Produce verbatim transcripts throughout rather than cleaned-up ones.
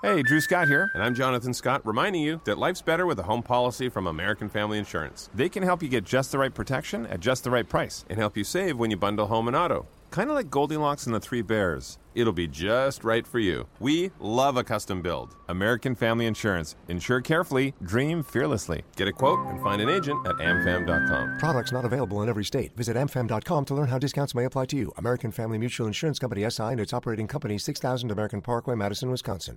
Hey, Drew Scott here. And I'm Jonathan Scott, reminding you that life's better with a home policy from American Family Insurance. They can help you get just the right protection at just the right price. And help you save when you bundle home and auto. Kind of like Goldilocks and the Three Bears. It'll be just right for you. We love a custom build. American Family Insurance. Insure carefully, dream fearlessly. Get a quote and find an agent at am fam dot com. Products not available in every state. Visit am fam dot com to learn how discounts may apply to you. American Family Mutual Insurance Company S I and its operating company, six thousand American Parkway, Madison, Wisconsin.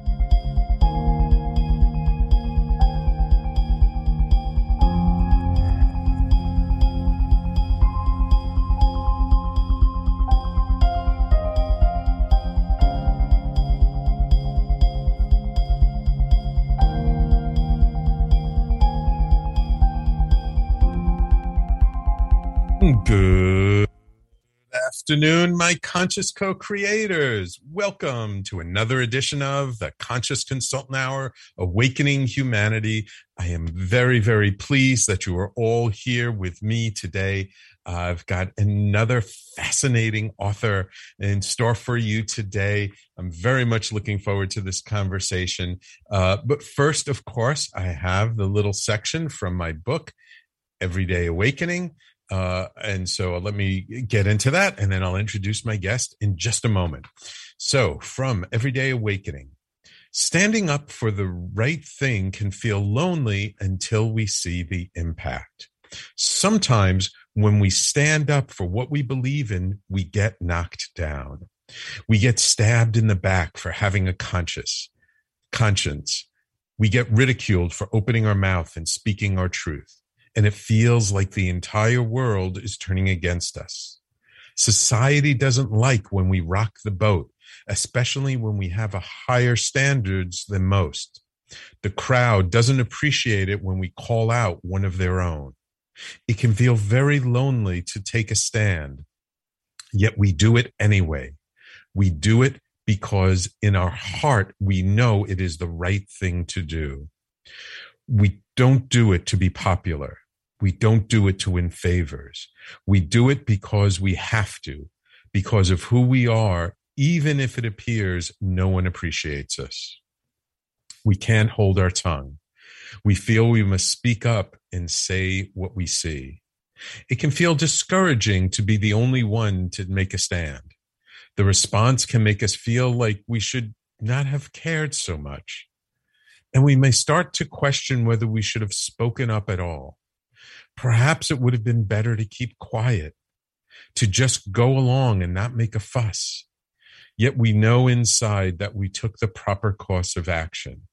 Good afternoon, my conscious co-creators. Welcome to another edition of the Conscious Consultant Hour, Awakening Humanity. I am very, very pleased that you are all here with me today. Uh, I've got another fascinating author in store for you today. I'm very much looking forward to this conversation. Uh, but first, of course, I have the little section from my book, Everyday Awakening. Uh, and so let me get into that, and then I'll introduce my guest in just a moment. So from Everyday Awakening, standing up for the right thing can feel lonely until we see the impact. Sometimes when we stand up for what we believe in, we get knocked down. We get stabbed in the back for having a conscious conscience. We get ridiculed for opening our mouth and speaking our truth. And it feels like the entire world is turning against us. Society doesn't like when we rock the boat, especially when we have a higher standards than most. The crowd doesn't appreciate it when we call out one of their own. It can feel very lonely to take a stand, yet we do it anyway. We do it because in our heart, we know it is the right thing to do. We don't do it to be popular. We don't do it to win favors. We do it because we have to, because of who we are, even if it appears no one appreciates us. We can't hold our tongue. We feel we must speak up and say what we see. It can feel discouraging to be the only one to make a stand. The response can make us feel like we should not have cared so much. And we may start to question whether we should have spoken up at all. Perhaps it would have been better to keep quiet, to just go along and not make a fuss. Yet we know inside that we took the proper course of action.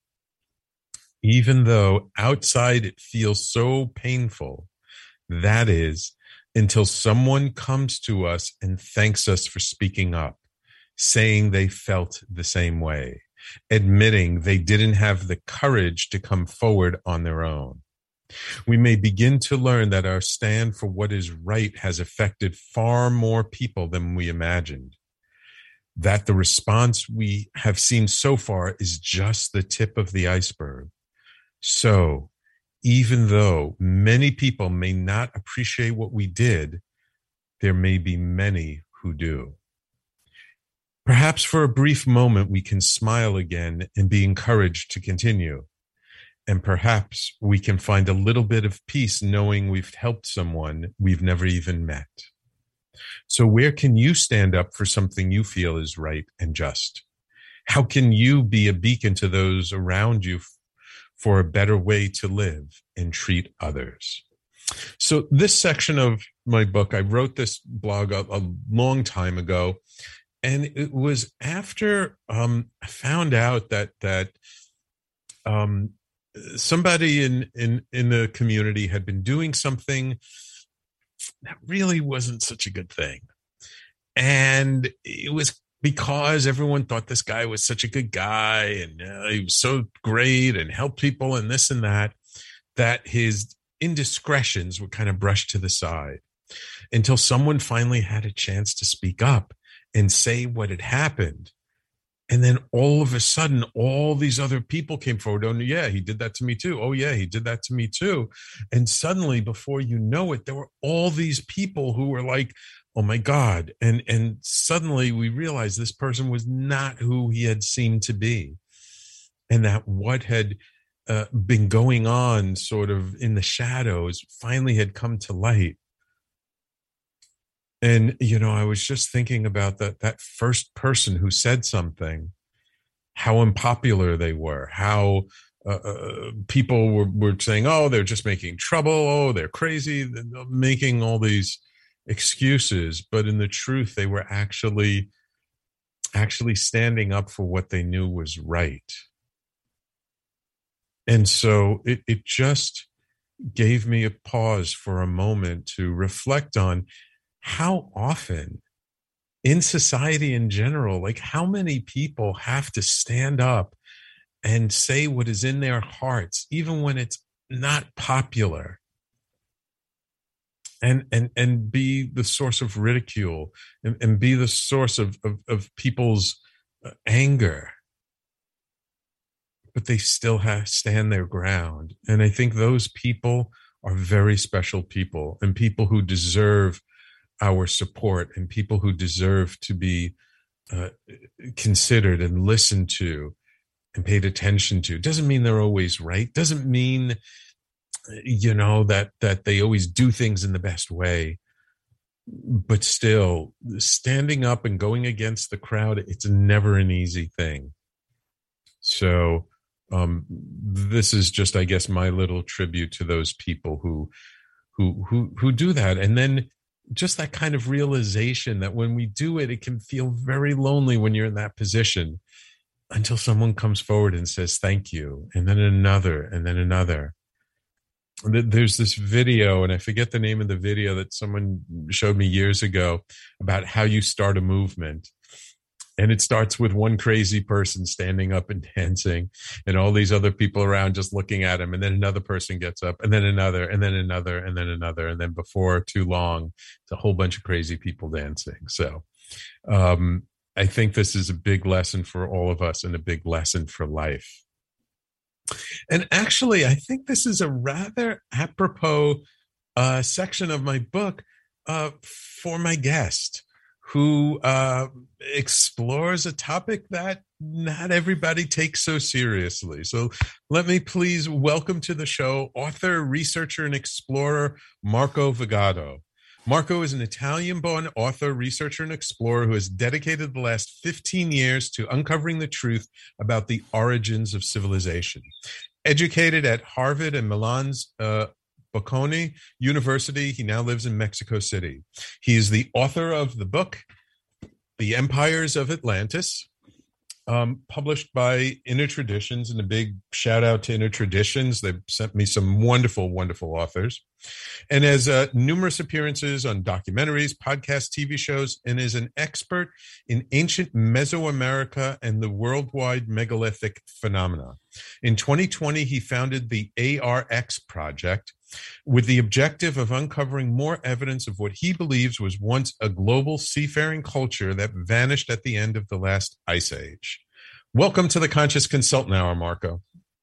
Even though outside it feels so painful, that is, until someone comes to us and thanks us for speaking up, saying they felt the same way, admitting they didn't have the courage to come forward on their own. We may begin to learn that our stand for what is right has affected far more people than we imagined. That the response we have seen so far is just the tip of the iceberg. So, even though many people may not appreciate what we did, there may be many who do. Perhaps for a brief moment we can smile again and be encouraged to continue. And perhaps we can find a little bit of peace knowing we've helped someone we've never even met. So where can you stand up for something you feel is right and just? How can you be a beacon to those around you for a better way to live and treat others? So this section of my book, I wrote this blog a, a long time ago, and it was after um, I found out that that um, somebody in, in, in the community had been doing something that really wasn't such a good thing. And it was because everyone thought this guy was such a good guy and uh, he was so great and helped people and this and that, that his indiscretions were kind of brushed to the side until someone finally had a chance to speak up and say what had happened. And then all of a sudden, all these other people came forward. Oh, yeah, he did that to me too. Oh, yeah, he did that to me too. And suddenly, before you know it, there were all these people who were like, oh, my God. And, and suddenly we realized this person was not who he had seemed to be. and that what had uh, been going on sort of in the shadows finally had come to light. And, you know, I was just thinking about that, that first person who said something, how unpopular they were, how uh, uh, people were, were saying, oh, they're just making trouble. Oh, they're crazy, they're making all these excuses. But in the truth, they were actually, actually standing up for what they knew was right. And so it, it just gave me a pause for a moment to reflect on how often in society in general, like how many people have to stand up and say what is in their hearts, even when it's not popular, and and and be the source of ridicule, and, and be the source of, of, of people's anger. But they still have stand their ground. And I think those people are very special people, and people who deserve our support, and people who deserve to be uh, considered and listened to and paid attention to. Doesn't mean they're always right. Doesn't mean, you know, that that they always do things in the best way. But still, standing up and going against the crowd, it's never an easy thing. So um, this is just, I guess, my little tribute to those people who who who who do that. And then just that kind of realization that when we do it, it can feel very lonely when you're in that position, until someone comes forward and says, thank you. And then another, and then another. There's this video, and I forget the name of the video, that someone showed me years ago about how you start a movement. And it starts with one crazy person standing up and dancing, and all these other people around just looking at him. And then another person gets up, and then another, and then another, and then another. And then before too long, it's a whole bunch of crazy people dancing. So um, I think this is a big lesson for all of us, and a big lesson for life. And actually, I think this is a rather apropos uh, section of my book uh, for my guest, who uh, explores a topic that not everybody takes so seriously. So let me please welcome to the show author, researcher, and explorer Marco Vigato. Marco is an Italian-born author, researcher, and explorer who has dedicated the last fifteen years to uncovering the truth about the origins of civilization. Educated at Harvard and Milan's uh, Bocconi University, he now lives in Mexico City. He is the author of the book, The Empires of Atlantis, um, published by Inner Traditions, and a big shout out to Inner Traditions. They've sent me some wonderful, wonderful authors, and has uh, numerous appearances on documentaries, podcasts, T V shows, and is an expert in ancient Mesoamerica and the worldwide megalithic phenomena. In twenty twenty, he founded the A R X Project, with the objective of uncovering more evidence of what he believes was once a global seafaring culture that vanished at the end of the last ice age. Welcome to the Conscious Consultant Hour, Marco.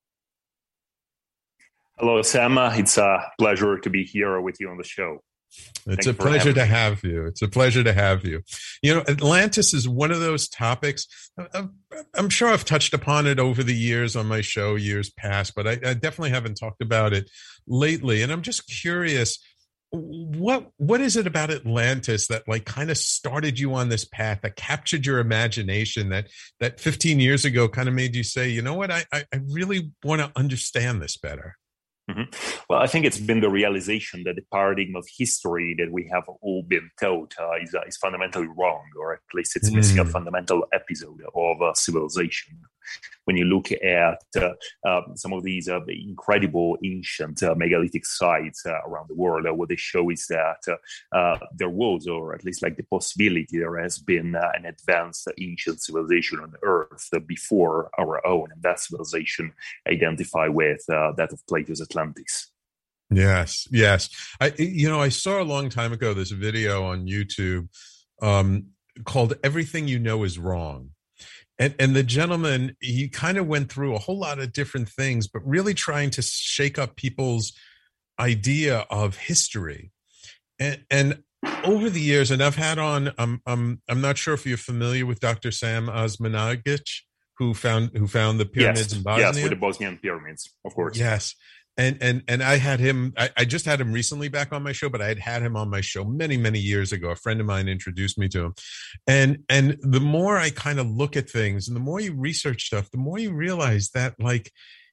Hello, Sam. It's a pleasure to be here with you on the show. It's Thanks a pleasure to have you. It's a pleasure to have you. You know, Atlantis is one of those topics. I'm sure I've touched upon it over the years on my show, years past, but I, I definitely haven't talked about it lately. And I'm just curious, what what is it about Atlantis that like kind of started you on this path, that captured your imagination, that that fifteen years ago kind of made you say, you know what, I I really want to understand this better? Mm-hmm. Well, I think it's been the realization that the paradigm of history that we have all been taught uh, is, uh, is fundamentally wrong, or at least it's missing mm. a fundamental episode of uh, civilization. When you look at uh, uh, some of these uh, incredible ancient uh, megalithic sites uh, around the world, uh, what they show is that uh, uh, there was, or at least like the possibility, there has been uh, an advanced ancient civilization on Earth uh, before our own, and that civilization identify with uh, that of Plato's Atlantis. Yes, yes. I, you know, I saw a long time ago this video on YouTube um, called "Everything You Know Is Wrong." And, and the gentleman, he kind of went through a whole lot of different things, but really trying to shake up people's idea of history. And, and over the years, and I've had on, um, um, I'm not sure if you're familiar with Doctor Sam Osmanagic. who found who found the pyramids yes. in Bosnia? Yes, with the Bosnian pyramids, of course. Yes. And and and I had him, I, I just had him recently back on my show, but I had had him on my show many, many years ago. A friend of mine introduced me to him. And and the more I kind of look at things and the more you research stuff, the more you realize that, like,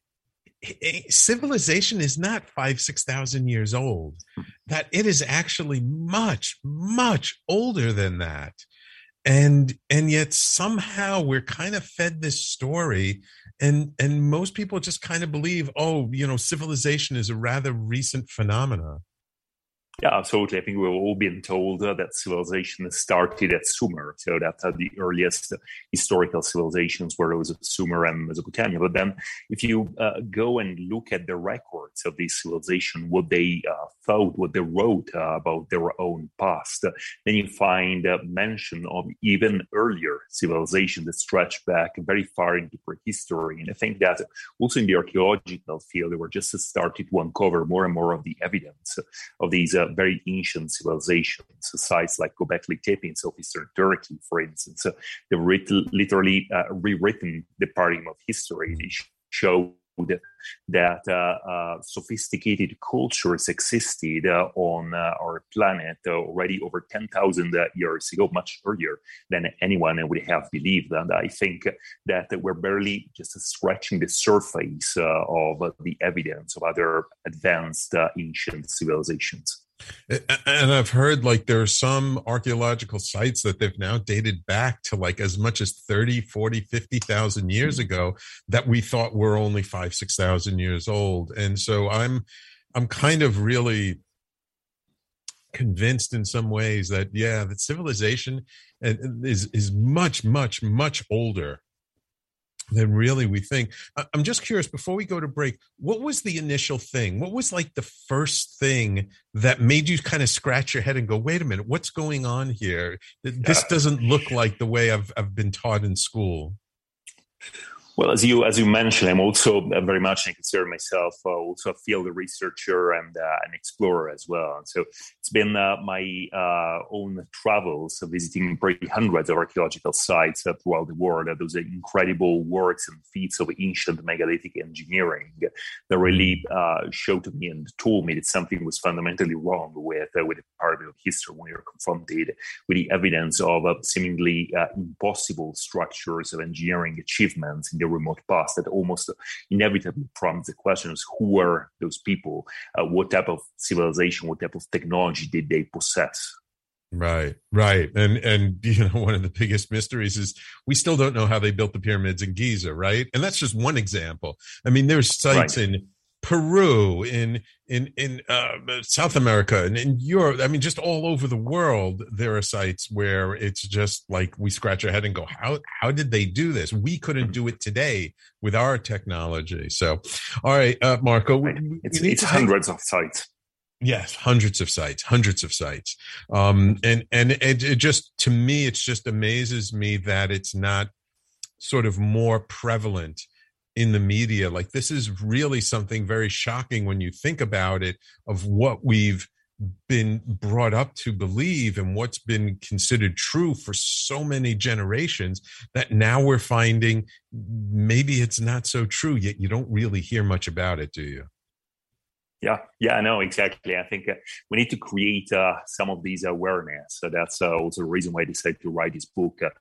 civilization is not five, six thousand years old, that it is actually much, much older than that. And and yet somehow we're kind of fed this story, and and most people just kind of believe, oh, you know, civilization is a rather recent phenomena. Yeah, absolutely. I think we've all been told uh, that civilization started at Sumer, so that uh, the earliest uh, historical civilizations were those of Sumer and Mesopotamia. But then if you uh, go and look at the records of these civilizations, what they uh, thought, what they wrote uh, about their own past, uh, then you find uh, mention of even earlier civilizations that stretch back very far into prehistory. And I think that also in the archaeological field, they were just starting to uncover more and more of the evidence of these uh, very ancient civilizations, sites like Göbekli Tepe in southeastern Turkey, for instance. Uh, they've writ- literally uh, rewritten the paradigm of history. They showed that uh, uh, sophisticated cultures existed uh, on uh, our planet uh, already over ten thousand uh, years ago, much earlier than anyone would have believed. And I think that we're barely just scratching the surface uh, of the evidence of other advanced uh, ancient civilizations. And I've heard, like, there are some archaeological sites that they've now dated back to like as much as thirty, forty, fifty thousand years ago that we thought were only five, six thousand years old. And so I'm, I'm kind of really convinced in some ways that, yeah, that civilization is, is much, much, much older than really we think. I'm just curious, before we go to break, what was the initial thing? What was like the first thing that made you kind of scratch your head and go, wait a minute, what's going on here? This doesn't look like the way I've I've been taught in school. Well, as you as you mentioned, I'm also uh, very much, I consider myself uh, also a field researcher and uh, an explorer as well. And so it's been uh, my uh, own travels, uh, visiting probably hundreds of archaeological sites uh, throughout the world. Uh, those incredible works and feats of ancient megalithic engineering that really uh, showed to me and told me that something was fundamentally wrong with uh, with the paradigm of history when you're confronted with the evidence of uh, seemingly uh, impossible structures of engineering achievements in the remote past that almost inevitably prompts the questions: who were those people? Uh, what type of civilization, what type of technology did they possess? Right, right. And, and you know, one of the biggest mysteries is we still don't know how they built the pyramids in Giza, right? And that's just one example. I mean, there's sites right. in Peru, in in in uh, South America, and in Europe. I mean, just all over the world, there are sites where it's just like we scratch our head and go, "How how did they do this? We couldn't do it today with our technology." So, all right, uh, Marco, right. it's, it's hundreds take- of sites. Yes, hundreds of sites, hundreds of sites, um, and and it, it just to me, it just amazes me that it's not sort of more prevalent in the media. Like, this is really something very shocking when you think about it, of what we've been brought up to believe and what's been considered true for so many generations, that now we're finding maybe it's not so true, yet you don't really hear much about it, do you? Yeah, yeah, no, exactly. I think uh, we need to create uh, some of these awareness. So that's uh, also the reason why I decided to write this book, uh,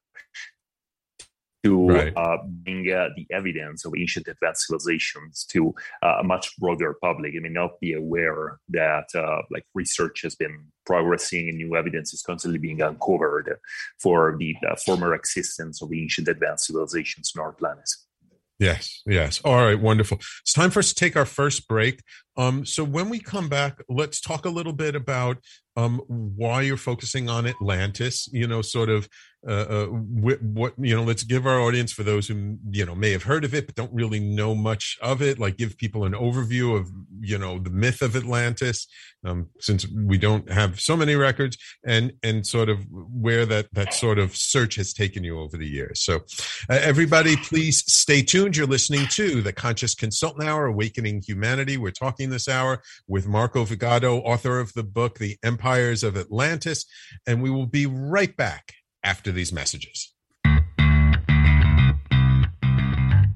to right. uh, bring uh, the evidence of ancient advanced civilizations to uh, a much broader public. I may not be aware that uh, like research has been progressing and new evidence is constantly being uncovered for the uh, former existence of ancient advanced civilizations on our planet. Yes, yes. All right, wonderful. It's time for us to take our first break. Um, so when we come back, let's talk a little bit about um, why you're focusing on Atlantis, you know, sort of uh, uh, wh- what, you know, let's give our audience, for those who, you know, may have heard of it, but don't really know much of it, like give people an overview of, you know, the myth of Atlantis, um, since we don't have so many records, and, and sort of where that, that sort of search has taken you over the years. So uh, everybody, please stay tuned. You're listening to the Conscious Consultant Hour, Awakening Humanity. We're talking this hour with Marco Vigato, author of the book, The Empires of Atlantis, and we will be right back after these messages.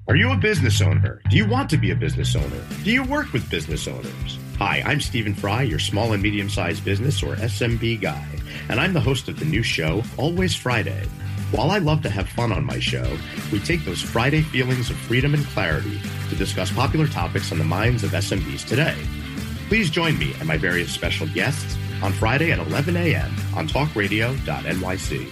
Are you a business owner? Do you want to be a business owner? Do you work with business owners? Hi, I'm Stephen Fry, your small and medium-sized business, or S M B guy, and I'm the host of the new show, Always Friday. While I love to have fun on my show, we take those Friday feelings of freedom and clarity to discuss popular topics on the minds of S M Bs today. Please join me and my various special guests on Friday at eleven a.m. on talk radio dot N Y C.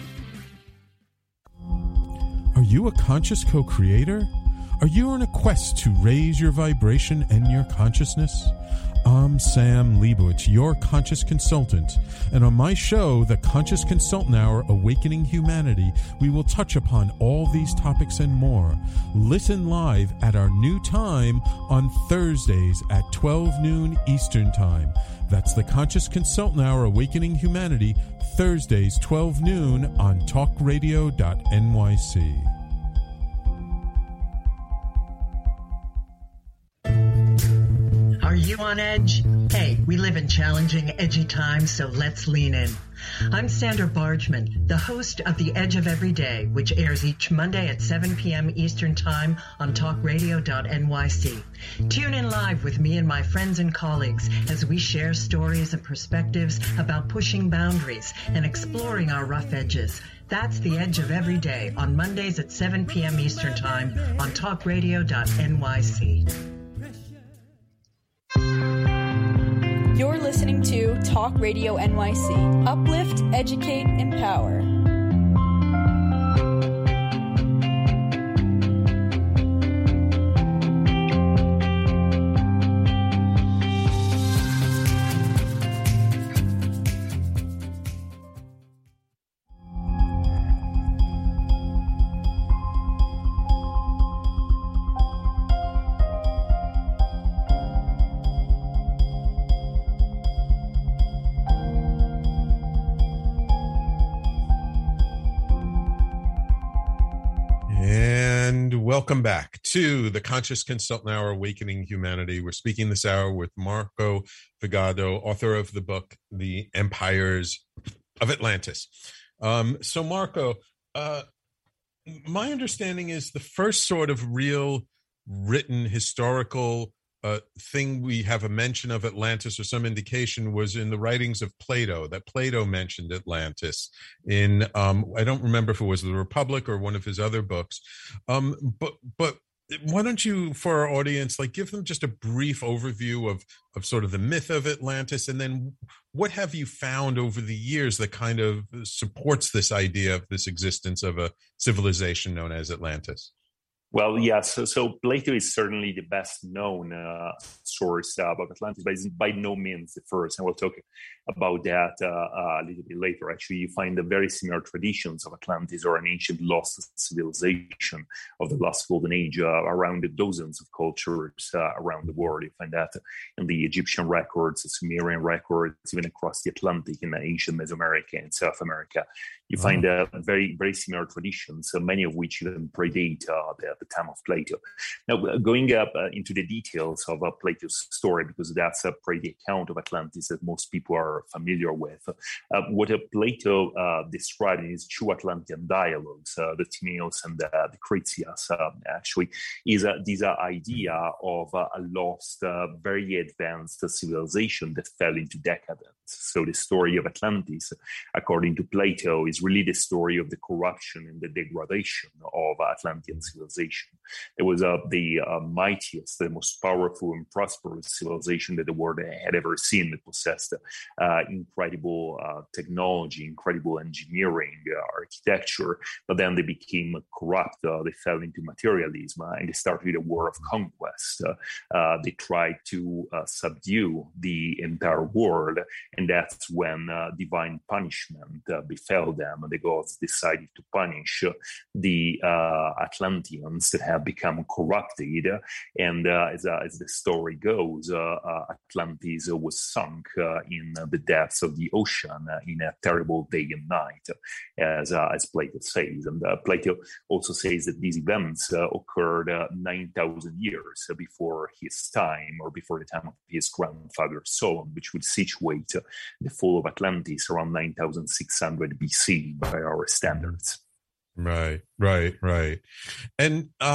Are you a conscious co-creator? Are you on a quest to raise your vibration and your consciousness? I'm Sam Leibowitz, your conscious consultant, and on my show, The Conscious Consultant Hour, Awakening Humanity, we will touch upon all these topics and more. Listen live at our new time on Thursdays at twelve noon Eastern Time. That's The Conscious Consultant Hour, Awakening Humanity, Thursdays, twelve noon on talk radio dot N Y C. Are you on edge? Hey, we live in challenging, edgy times, so let's lean in. I'm Sandra Bargman, the host of The Edge of Every Day, which airs each Monday at seven p.m. Eastern Time on talk radio dot N Y C. Tune in live with me and my friends and colleagues as we share stories and perspectives about pushing boundaries and exploring our rough edges. That's The Edge of Every Day on Mondays at seven p.m. Eastern Time on talk radio dot N Y C. You're listening to Talk Radio N Y C. Uplift, educate, empower. Welcome back to the Conscious Consultant Hour, Awakening Humanity. We're speaking this hour with Marco Vigado, author of the book, The Empires of Atlantis. Um, so, Marco, uh, my understanding is the first sort of real written historical uh, thing we have a mention of Atlantis or some indication was in the writings of Plato, that Plato mentioned Atlantis in, um, I don't remember if it was The Republic or one of his other books. Um, but, but why don't you, for our audience, like give them just a brief overview of, of sort of the myth of Atlantis, and then what have you found over the years that kind of supports this idea of this existence of a civilization known as Atlantis? Well, yes. So, so Plato is certainly the best known uh, source uh, about Atlantis, but it's by no means the first. And we'll talk about that uh, uh, a little bit later. Actually, you find the very similar traditions of Atlantis, or an ancient lost civilization of the last golden age, uh, around the dozens of cultures uh, around the world. You find that in the Egyptian records, the Sumerian records, even across the Atlantic in ancient Mesoamerica and South America. You find uh, very, very similar traditions, uh, many of which even predate uh, the, the time of Plato. Now, going up uh, into the details of uh, Plato's story, because that's a pretty account of Atlantis that most people are familiar with. Uh, what uh, Plato uh, described in his two Atlantean dialogues, uh, the Timaeus and the, the Critias, uh, actually, is uh, this uh, idea of uh, a lost, uh, very advanced civilization that fell into decadence. So the story of Atlantis, according to Plato, is really the story of the corruption and the degradation of Atlantean civilization. It was uh, the uh, mightiest, the most powerful and prosperous civilization that the world had ever seen, that possessed uh, incredible uh, technology, incredible engineering, uh, architecture, but then they became corrupt. Uh, they fell into materialism, uh, and they started a war of conquest. Uh, uh, they tried to uh, subdue the entire world, and that's when uh, divine punishment uh, befell them. The gods decided to punish the uh, Atlanteans that have become corrupted. And uh, as, uh, as the story goes, uh, uh, Atlantis was sunk uh, in the depths of the ocean uh, in a terrible day and night, as, uh, as Plato says. And uh, Plato also says that these events uh, occurred uh, nine thousand years before his time, or before the time of his grandfather Solon, which would situate uh, the fall of Atlantis around nine thousand six hundred B C by our standards. Right, right, right. And um,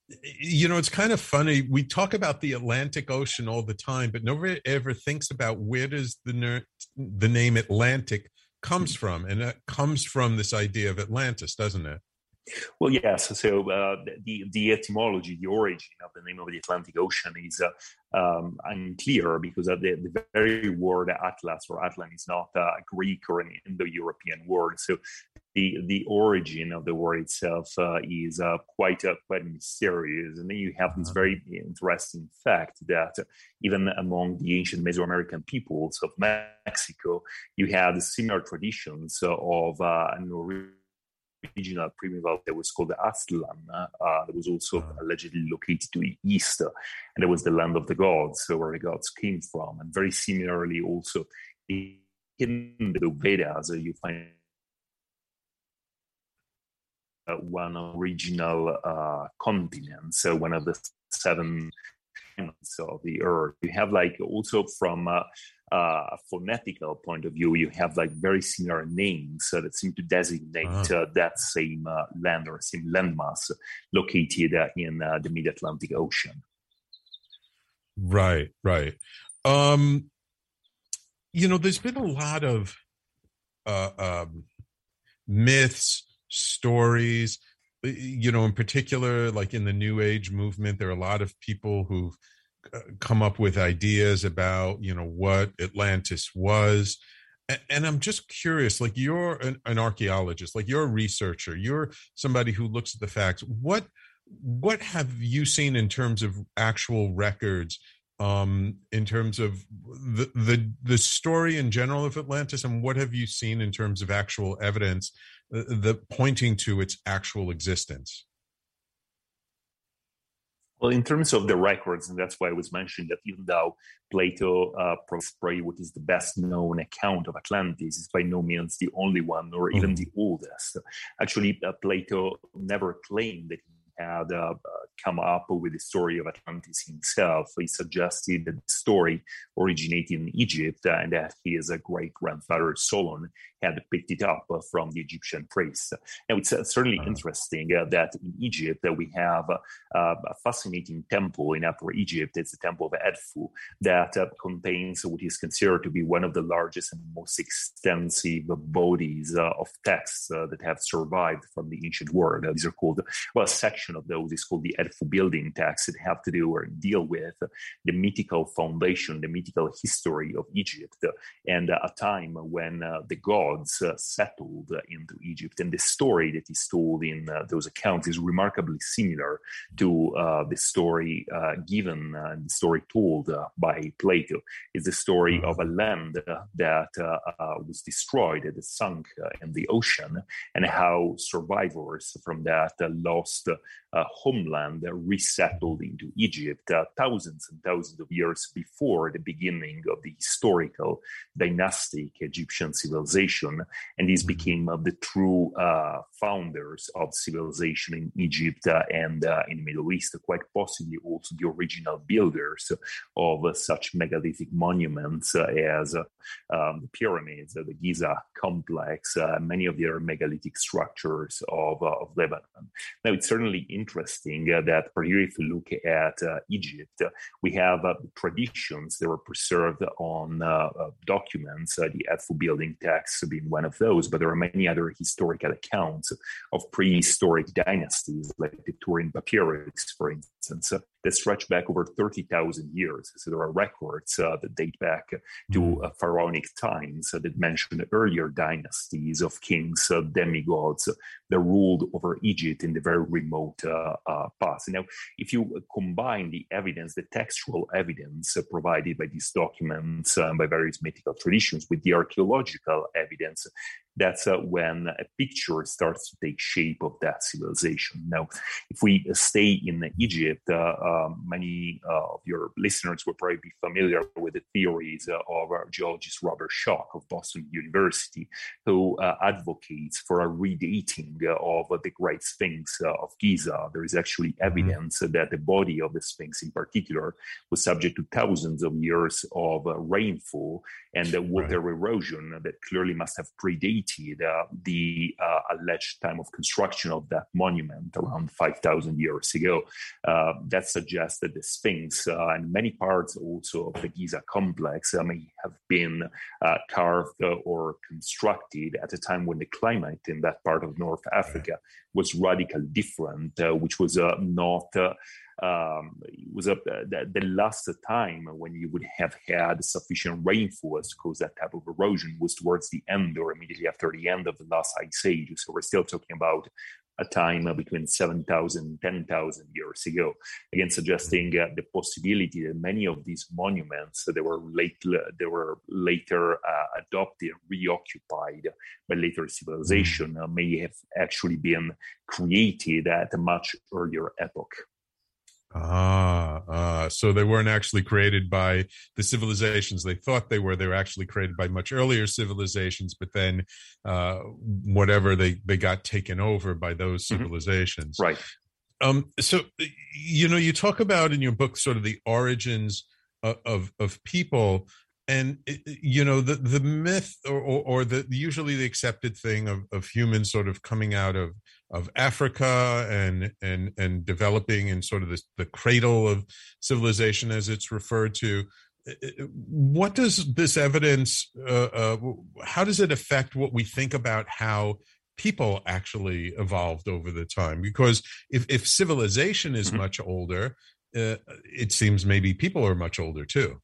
You know, it's kind of funny. We talk about the Atlantic Ocean all the time, but nobody ever thinks about where does the ner- the name Atlantic comes from, and it comes from this idea of Atlantis, doesn't it? Well, yes. So uh, the the etymology, the origin of the name of the Atlantic Ocean is uh, um, unclear because of the, the very word Atlas or Atlan is not a Greek or an Indo-European word. So the the origin of the word itself uh, is uh, quite uh, quite mysterious. And then you have this very interesting fact that even among the ancient Mesoamerican peoples of Mexico, you had similar traditions of uh, an original primival that was called the Aztlan, uh, that was also allegedly located to the east, uh, and that was the land of the gods, so where the gods came from. And very similarly, also in the Vedas, uh, you find uh, one original uh, continent, so one of the seven continents of the earth. You have like also from uh, Uh, a phonetical point of view, you have like very similar names uh, that seem to designate uh, that same uh, land or same landmass located uh, in uh, the mid-Atlantic Ocean. Right, right. Um, you know, there's been a lot of uh, um, myths, stories, you know, in particular, like in the New Age movement, there are a lot of people who've come up with ideas about, you know, what Atlantis was. And I'm just curious, like you're an, an archaeologist, like you're a researcher, you're somebody who looks at the facts. What what have you seen in terms of actual records, um, in terms of the, the the story in general of Atlantis, and what have you seen in terms of actual evidence uh, the pointing to its actual existence? Well, in terms of the records, and that's why I was mentioning that even though Plato uh, provides what is the best known account of Atlantis, is by no means the only one or even the oldest. Actually, uh, Plato never claimed that he had uh, uh, come up with the story of Atlantis himself. He suggested that the story originated in Egypt uh, and that his uh, great-grandfather Solon had picked it up uh, from the Egyptian priests. Now, it's uh, certainly uh-huh. interesting uh, that in Egypt uh, we have uh, uh, a fascinating temple in Upper Egypt. It's the Temple of Edfu that uh, contains what is considered to be one of the largest and most extensive bodies uh, of texts uh, that have survived from the ancient world. Uh, these are called, well, a section of those is called the Edfu building texts that have to do or deal with uh, the mythical foundation, the mythical history of Egypt, uh, and uh, a time when uh, the gods Uh, settled uh, into Egypt. And the story that is told in uh, those accounts is remarkably similar to uh, the story uh, given and uh, the story told uh, by Plato. It's the story of a land uh, that uh, uh, was destroyed, that sunk uh, in the ocean, and how survivors from that uh, lost uh, homeland uh, resettled into Egypt uh, thousands and thousands of years before the beginning of the historical dynastic Egyptian civilization. And these became uh, the true uh, founders of civilization in Egypt uh, and uh, in the Middle East, quite possibly also the original builders of uh, such megalithic monuments uh, as uh, um, the pyramids, uh, the Giza complex, uh, many of the other megalithic structures of, uh, of Lebanon. Now, it's certainly interesting uh, that, particularly if you look at uh, Egypt, uh, we have uh, traditions that were preserved on uh, uh, documents, uh, the Edfu building texts being one of those, but there are many other historical accounts of prehistoric dynasties, like the Turin Papyrus, for instance, uh, that stretch back over thirty thousand years. So there are records uh, that date back to uh, pharaonic times uh, that mention earlier dynasties of kings, uh, demigods uh, that ruled over Egypt in the very remote uh, uh, past. Now, if you combine the evidence, the textual evidence uh, provided by these documents uh, by various mythical traditions with the archaeological evidence, that's uh, when a picture starts to take shape of that civilization. Now, if we stay in Egypt, uh, uh, many uh, of your listeners will probably be familiar with the theories uh, of our geologist Robert Schoch of Boston University, who uh, advocates for a redating uh, of uh, the Great Sphinx uh, of Giza. There is actually evidence uh, that the body of the Sphinx in particular was subject to thousands of years of uh, rainfall and uh, water right. erosion that clearly must have predated dated uh, the uh, alleged time of construction of that monument around five thousand years ago. Uh, that suggests that the Sphinx uh, and many parts also of the Giza complex uh, may have been uh, carved uh, or constructed at a time when the climate in that part of North Africa was radically different, uh, which was uh, not uh, um, it was uh, the, the last time when you would have had sufficient rainfall to cause that type of erosion was towards the end or immediately after the end of the last ice age. So we're still talking about a time uh, between seven thousand and ten thousand years ago, again suggesting uh, the possibility that many of these monuments uh, they were late, they were later uh, adopted and reoccupied by later civilization uh, may have actually been created at a much earlier epoch. Ah, uh, so they weren't actually created by the civilizations they thought they were. They were actually created by much earlier civilizations, but then uh, whatever, they, they got taken over by those civilizations. Mm-hmm. Right. Um, so, you know, you talk about in your book sort of the origins of, of, of people. And, you know, the, the myth or, or, or the usually the accepted thing of, of humans sort of coming out of, of Africa and, and, and developing in sort of this, the cradle of civilization, as it's referred to. What does this evidence, uh, uh, how does it affect what we think about how people actually evolved over the time? Because if, if civilization is mm-hmm. much older, uh, it seems maybe people are much older too.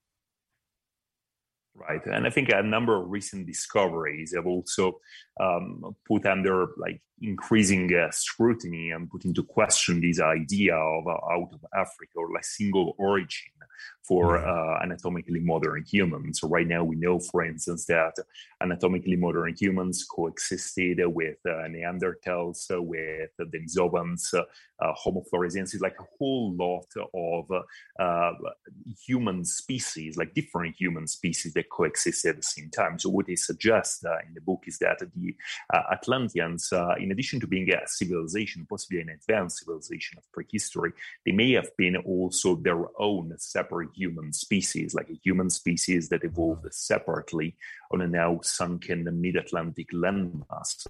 Right. And I think a number of recent discoveries have also um, put under like increasing uh, scrutiny and put into question this idea of uh, out of Africa or like single origin for uh, anatomically modern humans. So right now we know, for instance, that anatomically modern humans coexisted with uh, Neanderthals, uh, with the Denisovans, uh, uh, Homo floresiensis, like a whole lot of uh, human species, like different human species that coexisted at the same time. So what they suggest uh, in the book is that the uh, Atlanteans, uh, in addition to being a civilization, possibly an advanced civilization of prehistory, they may have been also their own separate human species, like a human species that evolved separately on a now sunken mid-Atlantic landmass.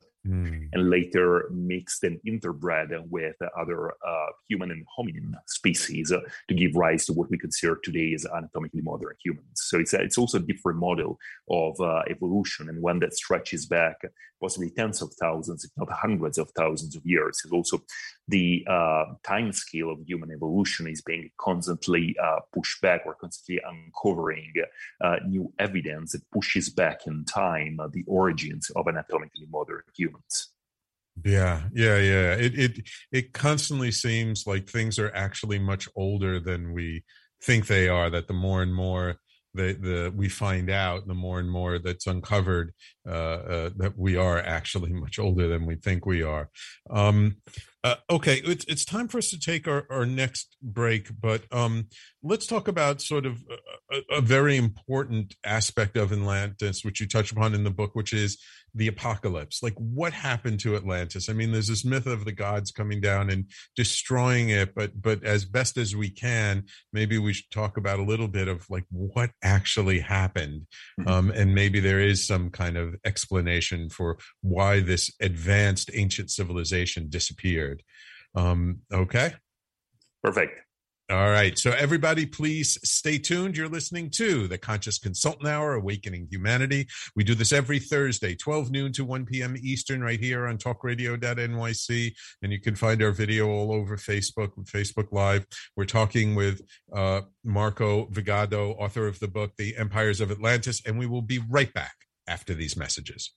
Mm. And later mixed and interbred with other uh, human and hominin species uh, to give rise to what we consider today as anatomically modern humans. So it's, a, it's also a different model of uh, evolution, and one that stretches back possibly tens of thousands, if not hundreds of thousands of years. It's also the uh, time scale of human evolution is being constantly uh, pushed back. We're constantly uncovering uh, new evidence that pushes back in time uh, the origins of anatomically modern humans. Yeah, yeah, yeah. It it it constantly seems like things are actually much older than we think they are. That the more and more the the we find out, the more and more that's uncovered, uh, uh, that we are actually much older than we think we are. Um, uh, okay, it's it's time for us to take our, our next break, but um, let's talk about sort of a, a very important aspect of Atlantis, which you touch upon in the book, which is the apocalypse. Like, what happened to Atlantis? I mean, there's this myth of the gods coming down and destroying it, but but as best as we can, maybe we should talk about a little bit of like what actually happened, mm-hmm. um, and maybe there is some kind of explanation for why this advanced ancient civilization disappeared. Um, okay, perfect. All right. So everybody, please stay tuned. You're listening to the Conscious Consultant Hour, Awakening Humanity. We do this every Thursday, twelve noon to one p.m. Eastern, right here on talk radio dot N Y C. And you can find our video all over Facebook, Facebook Live. We're talking with uh, Marco Vigado, author of the book, The Empires of Atlantis. And we will be right back after these messages.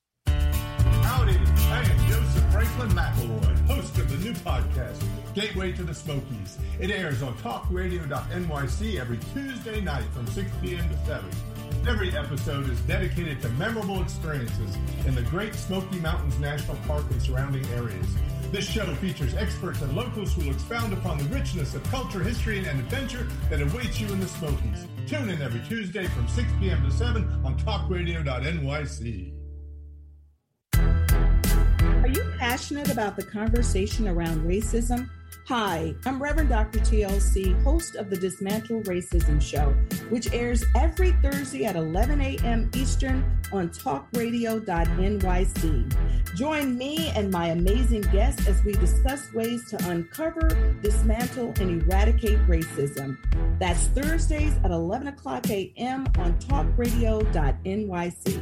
Howdy. I am Joseph Franklin McElroy, host of the new podcast, Gateway to the Smokies. It airs on talk radio dot N Y C every Tuesday night from six p.m. to seven. Every episode is dedicated to memorable experiences in the Great Smoky Mountains National Park and surrounding areas. This show features experts and locals who will expound upon the richness of culture, history, and adventure that awaits you in the Smokies. Tune in every Tuesday from six p.m. to seven on talk radio dot N Y C. Are you passionate about the conversation around racism? Hi, I'm Reverend Doctor T L C, host of the Dismantle Racism Show, which airs every Thursday at eleven a.m. Eastern on talk radio dot N Y C. Join me and my amazing guests as we discuss ways to uncover, dismantle, and eradicate racism. That's Thursdays at eleven o'clock a.m. on talk radio dot N Y C.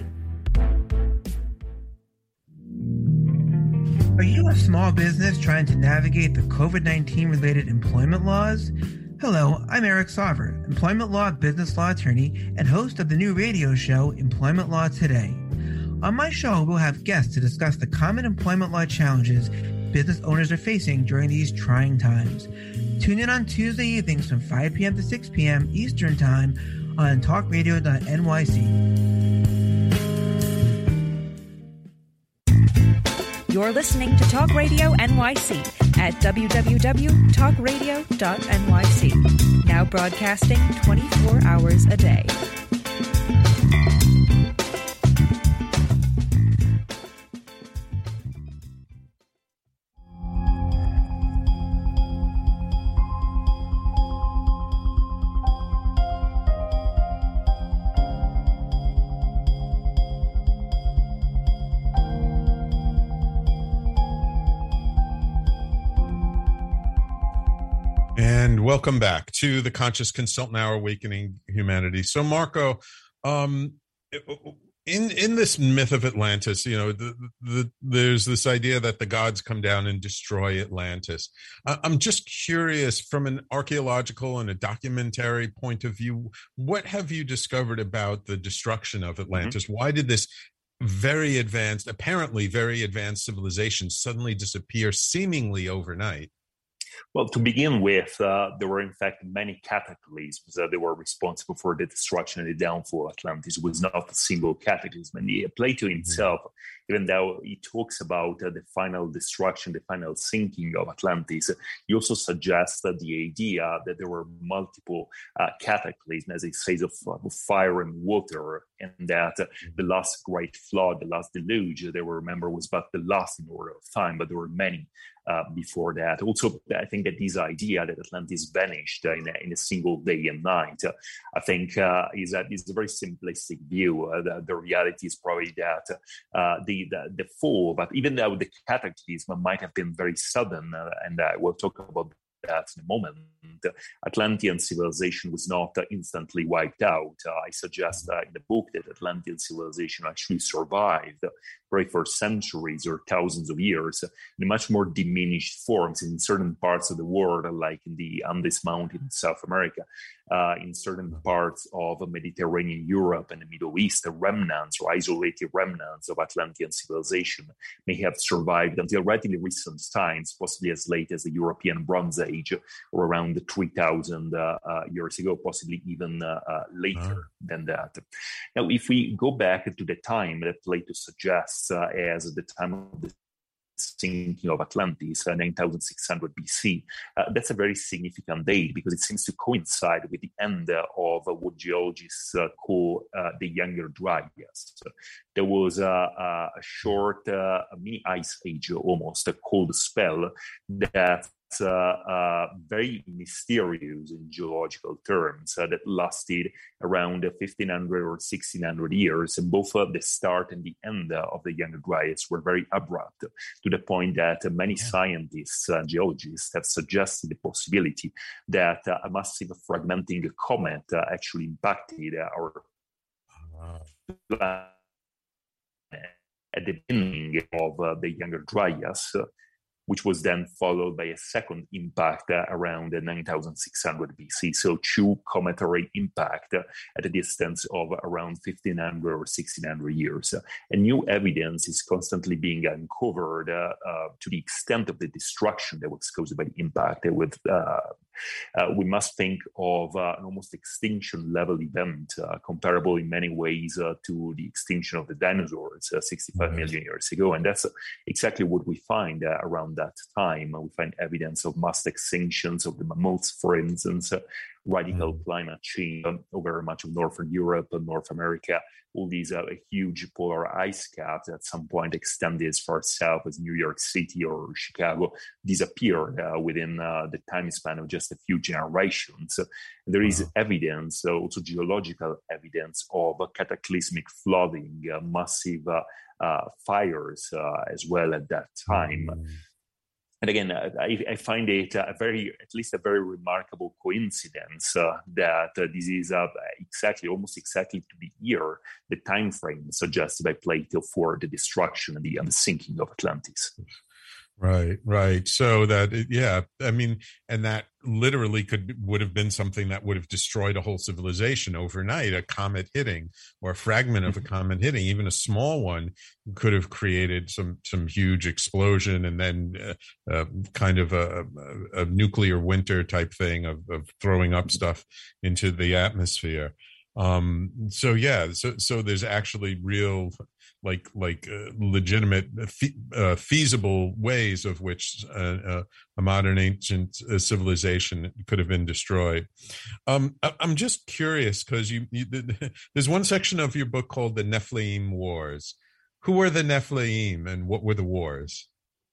Are you a small business trying to navigate the covid nineteen related employment laws? Hello, I'm Eric Sauver, employment law business law attorney and host of the new radio show Employment Law Today. On my show, we'll have guests to discuss the common employment law challenges business owners are facing during these trying times. Tune in on Tuesday evenings from five p.m. to six p.m. Eastern Time on talk radio dot N Y C. You're listening to Talk Radio N Y C at w w w dot talk radio dot N Y C. Now broadcasting twenty-four hours a day. And welcome back to the Conscious Consultant Hour, Awakening Humanity. So, Marco, um, in in this myth of Atlantis, you know, the, the, there's this idea that the gods come down and destroy Atlantis. I'm just curious, from an archaeological and a documentary point of view, what have you discovered about the destruction of Atlantis? Mm-hmm. Why did this very advanced, apparently very advanced civilization suddenly disappear seemingly overnight? Well, to begin with, uh, there were in fact many cataclysms that they were responsible for the destruction and the downfall of Atlantis. It was not a single cataclysm. And uh, Plato himself, even though he talks about uh, the final destruction, the final sinking of Atlantis, he also suggests that the idea that there were multiple uh, cataclysms, as he says, of, of fire and water, and that uh, the last great flood, the last deluge, they were remember was but the last in order of time, but there were many uh, before that. Also, I think that this idea that Atlantis vanished uh, in, a, in a single day and night, uh, I think uh, is, a, is a very simplistic view. Uh, the, the reality is probably that uh, the, the the fall, but even though the cataclysm might have been very sudden, uh, and uh, we'll talk about that in a moment, Atlantean civilization was not uh, instantly wiped out. Uh, I suggest uh, in the book that Atlantean civilization actually survived uh, right for centuries or thousands of years uh, in much more diminished forms in certain parts of the world, uh, like in the Andes Mountains in South America, uh, in certain parts of uh, Mediterranean Europe and the Middle East, the remnants or isolated remnants of Atlantean civilization may have survived until relatively recent times, possibly as late as the European Bronze Age, or around three thousand uh, uh, years ago, possibly even uh, uh, later oh. than that. Now, if we go back to the time that Plato suggests uh, as the time of the sinking of Atlantis, uh, nine thousand six hundred B C, uh, that's a very significant date because it seems to coincide with the end uh, of uh, what geologists uh, call uh, the Younger Dryas. So there was uh, a short uh, a mini ice age, almost a cold spell that Uh, uh, very mysterious in geological terms uh, that lasted around uh, fifteen hundred or sixteen hundred years. And both uh, the start and the end uh, of the Younger Dryas were very abrupt, to the point that uh, many yeah. scientists and uh, geologists have suggested the possibility that uh, a massive fragmenting comet uh, actually impacted uh, our planet at the beginning of uh, the Younger Dryas, uh, which was then followed by a second impact uh, around uh, nine thousand six hundred B C. So two cometary impact uh, at a distance of around fifteen hundred or sixteen hundred years. Uh, and new evidence is constantly being uncovered uh, uh, to the extent of the destruction that was caused by the impact. Uh, with uh, uh, we must think of uh, an almost extinction level event, uh, comparable in many ways uh, to the extinction of the dinosaurs uh, sixty-five mm-hmm. million years ago. And that's exactly what we find uh, around that time. We find evidence of mass extinctions of the mammoths, for instance, uh, radical mm. climate change um, over much of Northern Europe and North America, all these uh, huge polar ice caps at some point extended as far south as New York City or Chicago disappeared uh, within uh, the time span of just a few generations. So there is wow. evidence, uh, also geological evidence of uh, cataclysmic flooding, uh, massive uh, uh, fires uh, as well at that time. Mm. And again, I, I find it a very, at least a very remarkable coincidence uh, that uh, this is uh, exactly, almost exactly to the year, the time frame suggested by Plato for the destruction and the, and the sinking of Atlantis. Right, right. So that, yeah, I mean, and that literally could would have been something that would have destroyed a whole civilization overnight. A comet hitting, or a fragment of a comet hitting, even a small one, could have created some some huge explosion, and then uh, uh, kind of a, a, a nuclear winter type thing of, of throwing up stuff into the atmosphere. Um, so yeah, so so there's actually real, like like uh, legitimate, fe- uh, feasible ways of which uh, uh, a modern ancient uh, civilization could have been destroyed. Um, I- I'm just curious because you, you there's one section of your book called the Nephilim Wars. Who were the Nephilim, and what were the wars?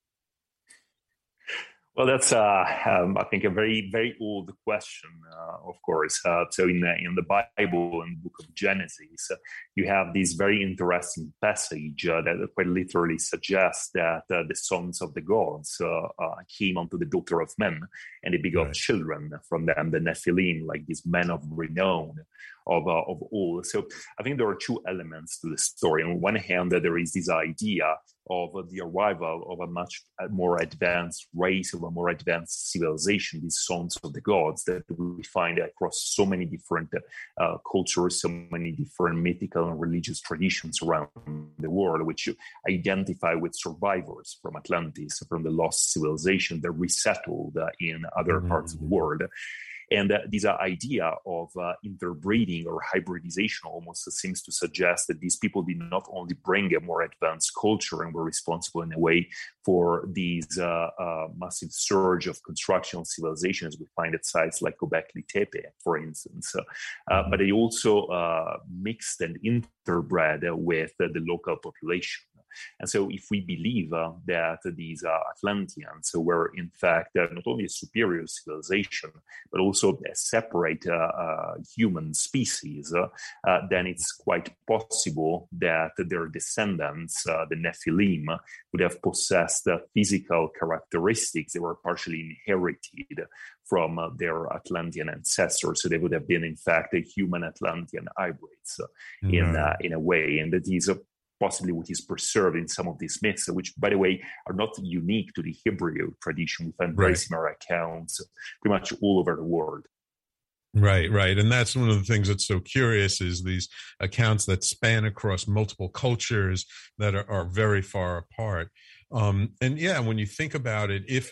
Well, that's, uh, um, I think, a very, very old question, uh, of course. Uh, so in the, in the Bible, in the book of Genesis, uh, you have this very interesting passage uh, that quite literally suggests that uh, the sons of the gods uh, uh, came unto the daughter of men, and they begot right. children from them, the Nephilim, like these men of renown of uh, of all. So I think there are two elements to the story. On one hand, uh, there is this idea of uh, the arrival of a much more advanced race, of a more advanced civilization, these sons of the gods that we find across so many different uh, cultures, so many different mythical and religious traditions around the world, which identify with survivors from Atlantis, from the lost civilization that resettled uh, in other mm-hmm. parts of the world. And uh, this uh, idea of uh, interbreeding or hybridization almost seems to suggest that these people did not only bring a more advanced culture and were responsible in a way for these uh, uh, massive surge of construction civilizations we find at sites like Göbekli Tepe, for instance, uh, uh, but they also uh, mixed and interbred uh, with uh, the local population. And so if we believe uh, that these uh, Atlanteans were in fact uh, not only a superior civilization, but also a separate uh, uh, human species, uh, uh, then it's quite possible that their descendants, uh, the Nephilim, would have possessed uh, physical characteristics that were partially inherited from uh, their Atlantean ancestors. So they would have been in fact a human Atlantean hybrids uh, mm-hmm. in, uh, in a way. And that is a possibly what is preserved in some of these myths, which, by the way, are not unique to the Hebrew tradition. We find very right. similar accounts pretty much all over the world. Right, right. And that's one of the things that's so curious is these accounts that span across multiple cultures that are, are very far apart. Um, and yeah, when you think about it, if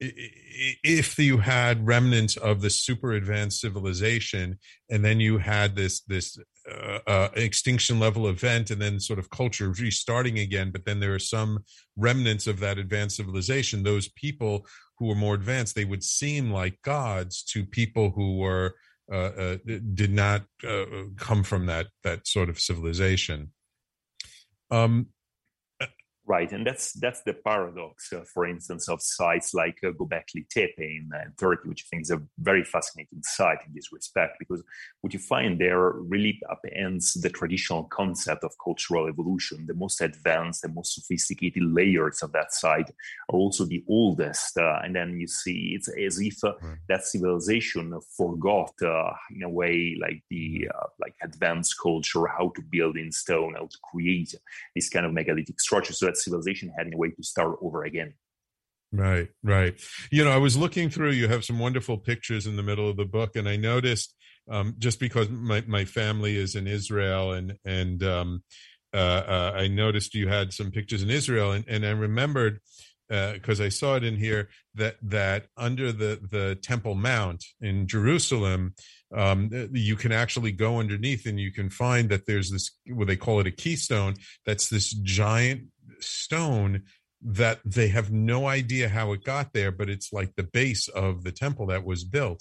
if you had remnants of the super advanced civilization, and then you had this this uh, uh, extinction level event, and then sort of culture restarting again, but then there are some remnants of that advanced civilization, those people who were more advanced, they would seem like gods to people who were uh, uh, did not uh, come from that that sort of civilization. Um, Right, and that's that's the paradox, uh, for instance, of sites like uh, Göbekli Tepe in uh, Turkey, which I think is a very fascinating site in this respect, because what you find there really upends the traditional concept of cultural evolution. The most advanced and most sophisticated layers of that site are also the oldest, uh, and then you see it's as if uh, right. that civilization forgot, uh, in a way, like the uh, like advanced culture, how to build in stone, how to create this kind of megalithic structure. So that civilization had in a way to start over again. Right, right. You know, I was looking through, you have some wonderful pictures in the middle of the book, and I noticed, um, just because my, my family is in Israel, and, and um, uh, uh, I noticed you had some pictures in Israel, and, and I remembered, because uh, I saw it in here, that that under the, the Temple Mount in Jerusalem, um, you can actually go underneath and you can find that there's this, what they call it a keystone, that's this giant stone that they have no idea how it got there, but it's like the base of the temple that was built.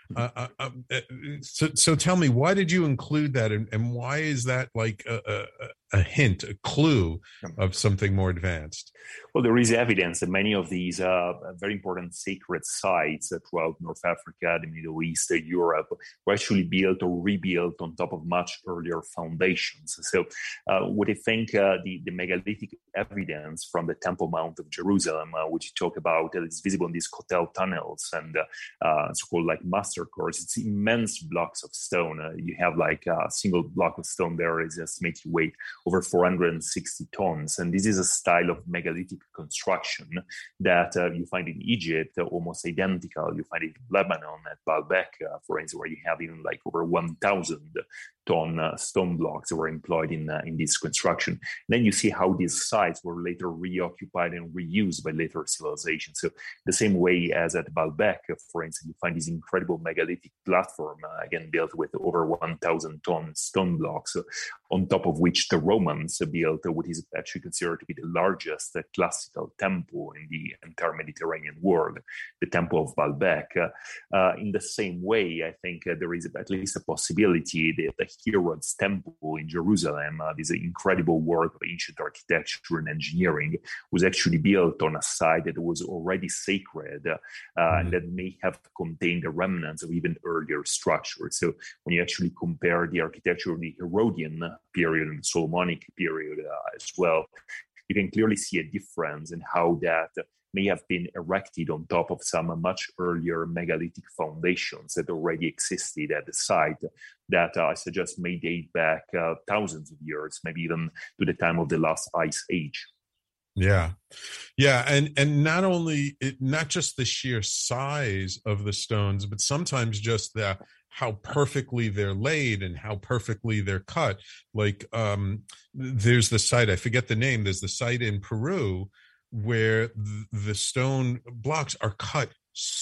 Uh, uh, uh, so, so tell me, why did you include that, and, and why is that like a, a, a hint, a clue of something more advanced? Well, there is evidence that many of these uh, very important sacred sites uh, throughout North Africa, the Middle East, uh, Europe, were actually built or rebuilt on top of much earlier foundations. So uh, what I think uh, the, the megalithic evidence from the Temple Mount of Jerusalem, uh, which you talk about, uh, is visible in these hotel tunnels and uh, uh, so-called like master courts. It's immense blocks of stone. Uh, you have like a single block of stone there is estimated to weigh over four hundred sixty tons. And this is a style of megalithic construction that uh, you find in Egypt, uh, almost identical. You find it in Lebanon at Baalbek, uh, for instance, where you have even like over one thousand ton uh, stone blocks that were employed in uh, in this construction. And then you see how these sites were later reoccupied and reused by later civilizations. So the same way as at Baalbek, uh, for instance, you find this incredible megalithic platform, uh, again built with over one thousand ton stone blocks, uh, on top of which the Romans uh, built uh, what is actually considered to be the largest uh, classical temple in the entire Mediterranean world, the Temple of Baalbek. Uh, uh, in the same way, I think uh, there is at least a possibility that the Herod's Temple in Jerusalem, uh, this incredible work of ancient architecture and engineering, was actually built on a site that was already sacred, uh, mm-hmm. and that may have contained the remnants of even earlier structures. So when you actually compare the architecture of the Herodian period and the Solomonic period uh, as well, you can clearly see a difference in how that may have been erected on top of some much earlier megalithic foundations that already existed at the site that uh, I suggest may date back uh, thousands of years, maybe even to the time of the last ice age. Yeah. Yeah. And, and not only, it, not just the sheer size of the stones, but sometimes just the, how perfectly they're laid and how perfectly they're cut. Like um, there's the site, I forget the name, there's the site in Peru where th- the stone blocks are cut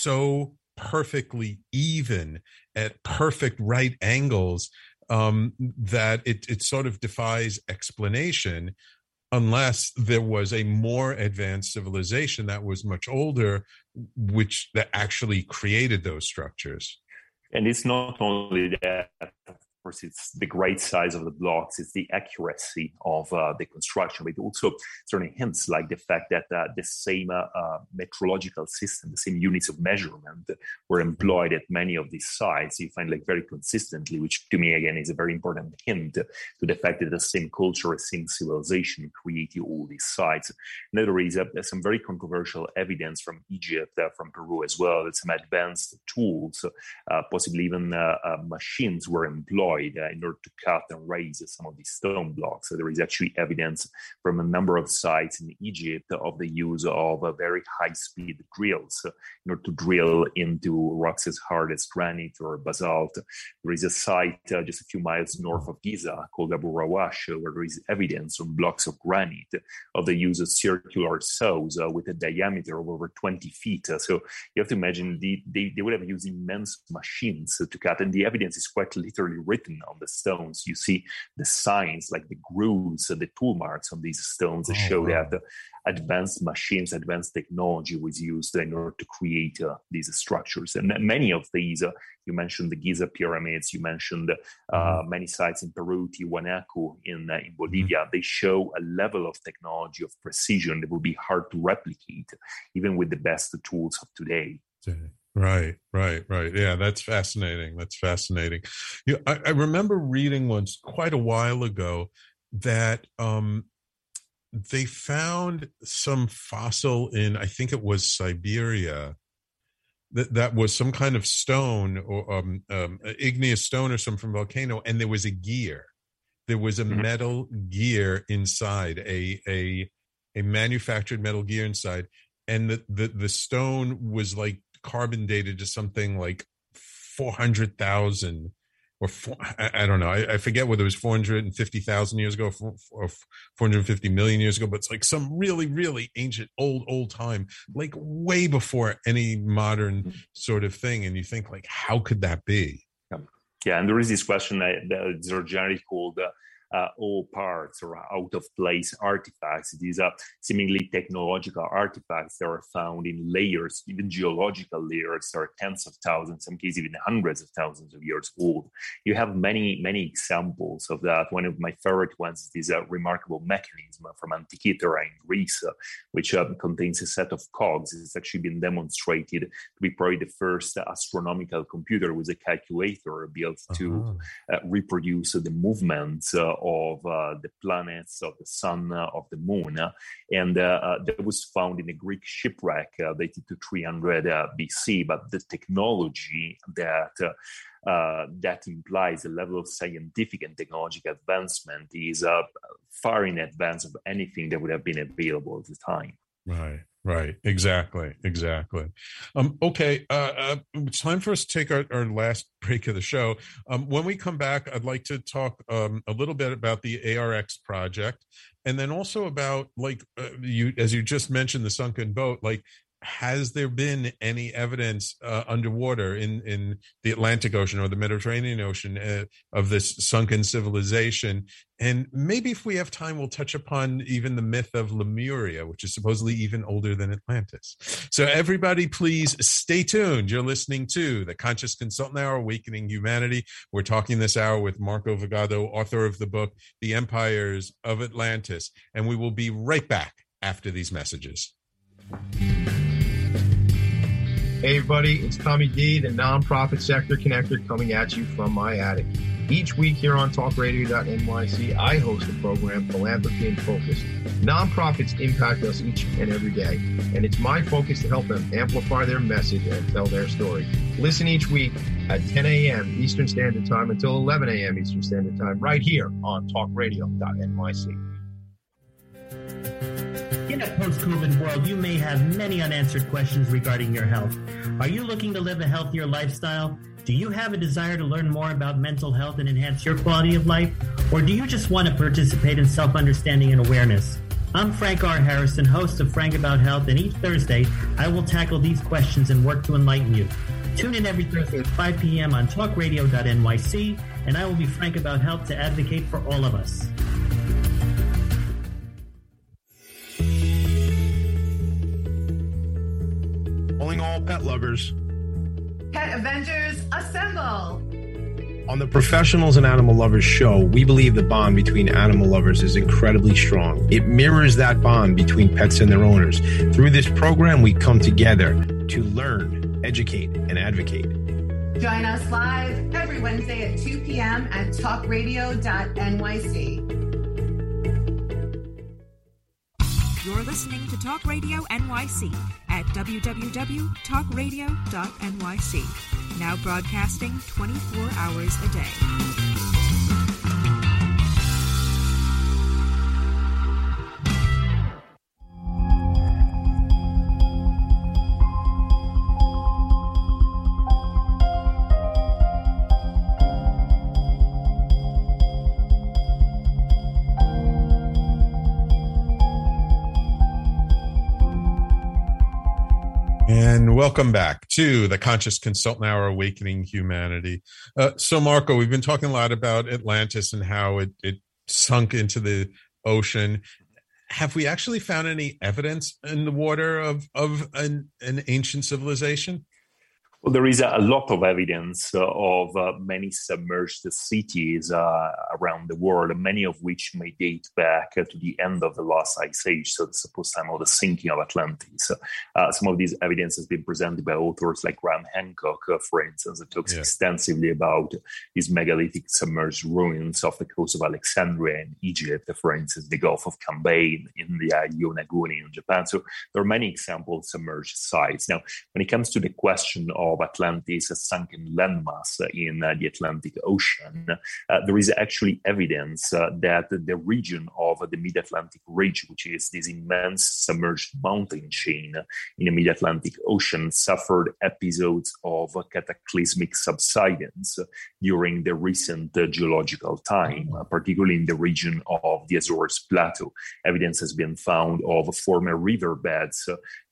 so perfectly even at perfect right angles um, that it, it sort of defies explanation, unless there was a more advanced civilization that was much older, which that actually created those structures. And it's not only that, of course, it's the great size of the blocks, it's the accuracy of uh, the construction, but it also certainly hints like the fact that uh, the same uh, uh, metrological system, the same units of measurement were employed at many of these sites. You find like very consistently, which to me, again, is a very important hint to the fact that the same culture, the same civilization created all these sites. And there is uh, some very controversial evidence from Egypt, uh, from Peru as well, that some advanced tools, uh, possibly even uh, uh, machines were employed Uh, in order to cut and raise some of these stone blocks. So there is actually evidence from a number of sites in Egypt of the use of uh, very high-speed drills in order to drill into rocks as hard as granite or basalt. There is a site uh, just a few miles north of Giza called Abu Rawash, uh, where there is evidence on blocks of granite of the use of circular saws uh, with a diameter of over twenty feet. Uh, so you have to imagine the, they, they would have used immense machines uh, to cut, and the evidence is quite literally written on the stones. You see the signs like the grooves, uh, the tool marks on these stones that oh, show wow. that the advanced machines, advanced technology was used in order to create uh, these structures. And many of these, uh, you mentioned the Giza pyramids, you mentioned uh, many sites in Peru, Tiwanaku in, uh, in Bolivia. Mm-hmm. They show a level of technology, of precision that will be hard to replicate, even with the best tools of today. Right, right, right. Yeah, that's fascinating. That's fascinating. You know, I, I remember reading once quite a while ago that um, they found some fossil in, I think it was Siberia, that, that was some kind of stone or um, um, igneous stone or something from a volcano, and there was a gear. There was a metal gear inside, a a a manufactured metal gear inside, and the the, the stone was like carbon dated to something like four hundred thousand or four, I, I don't know. I, I forget whether it was four hundred fifty thousand years ago or four hundred fifty million years ago, but it's like some really, really ancient, old, old time, like way before any modern sort of thing. And you think like, how could that be? Yeah. And there is this question that, that is generally called uh, uh, all parts or out-of-place artifacts. These are seemingly technological artifacts that are found in layers, even geological layers that are tens of thousands, in some cases even hundreds of thousands of years old. You have many, many examples of that. One of my favorite ones is a remarkable mechanism from Antikythera in Greece, uh, which uh, contains a set of cogs. It's actually been demonstrated to be probably the first astronomical computer with a calculator built to uh-huh. uh, reproduce uh, the movements uh, of uh, the planets, of the sun, uh, of the moon. Uh, and uh, uh, that was found in a Greek shipwreck uh, dated to three hundred uh, B C. But the technology that uh, Uh, that implies a level of scientific and technological advancement is uh, far in advance of anything that would have been available at the time. Right, right. Exactly, exactly. Um, okay, uh, uh, it's time for us to take our, our last break of the show. Um, when we come back, I'd like to talk um, a little bit about the A R X project, and then also about, like, uh, you, as you just mentioned, the sunken boat, like, has there been any evidence uh, underwater in, in the Atlantic Ocean or the Mediterranean Ocean uh, of this sunken civilization? And maybe if we have time, we'll touch upon even the myth of Lemuria, which is supposedly even older than Atlantis. So everybody, please stay tuned. You're listening to the Conscious Consultant Hour, Awakening Humanity. We're talking this hour with Marco Vigado, author of the book, The Empires of Atlantis. And we will be right back after these messages. Hey everybody, it's Tommy D, the nonprofit sector connector, coming at you from my attic. Each week here on talk radio dot N Y C, I host a program, Philanthropy in Focus. Nonprofits impact us each and every day, and it's my focus to help them amplify their message and tell their story. Listen each week at ten a.m. Eastern Standard Time until eleven a.m. Eastern Standard Time, right here on talk radio dot N Y C. In a post-COVID world, you may have many unanswered questions regarding your health. Are you looking to live a healthier lifestyle? Do you have a desire to learn more about mental health and enhance your quality of life? Or do you just want to participate in self-understanding and awareness? I'm Frank R. Harrison, host of Frank About Health, and each Thursday, I will tackle these questions and work to enlighten you. Tune in every Thursday at five p.m. on talk radio dot N Y C, and I will be Frank About Health to advocate for all of us. Calling all pet lovers. Pet Avengers, assemble! On the Professionals and Animal Lovers show, we believe the bond between animal lovers is incredibly strong. It mirrors that bond between pets and their owners. Through this program, we come together to learn, educate, and advocate. Join us live every Wednesday at two p.m. at talk radio dot N Y C. You're listening to Talk Radio N Y C at w w w dot talk radio dot N Y C. Now broadcasting twenty-four hours a day. And welcome back to the Conscious Consultant Hour, Awakening Humanity. Uh, so, Marco, we've been talking a lot about Atlantis and how it, it sunk into the ocean. Have we actually found any evidence in the water of, of an, an ancient civilization? Well, there is a lot of evidence uh, of uh, many submerged cities uh, around the world, many of which may date back uh, to the end of the last ice age, so the supposed time of the sinking of Atlantis. Uh, some of this evidence has been presented by authors like Graham Hancock, uh, for instance, that talks yeah. extensively about these megalithic submerged ruins off the coast of Alexandria in Egypt, for instance, the Gulf of Cambay in India, Yonaguni in Japan. So there are many examples of submerged sites. Now, when it comes to the question of of Atlantis, a sunken landmass in uh, the Atlantic Ocean, uh, there is actually evidence uh, that the region of the Mid-Atlantic Ridge, which is this immense submerged mountain chain in the Mid-Atlantic Ocean, suffered episodes of cataclysmic subsidence during the recent uh, geological time, uh, particularly in the region of the Azores Plateau. Evidence has been found of former riverbeds uh,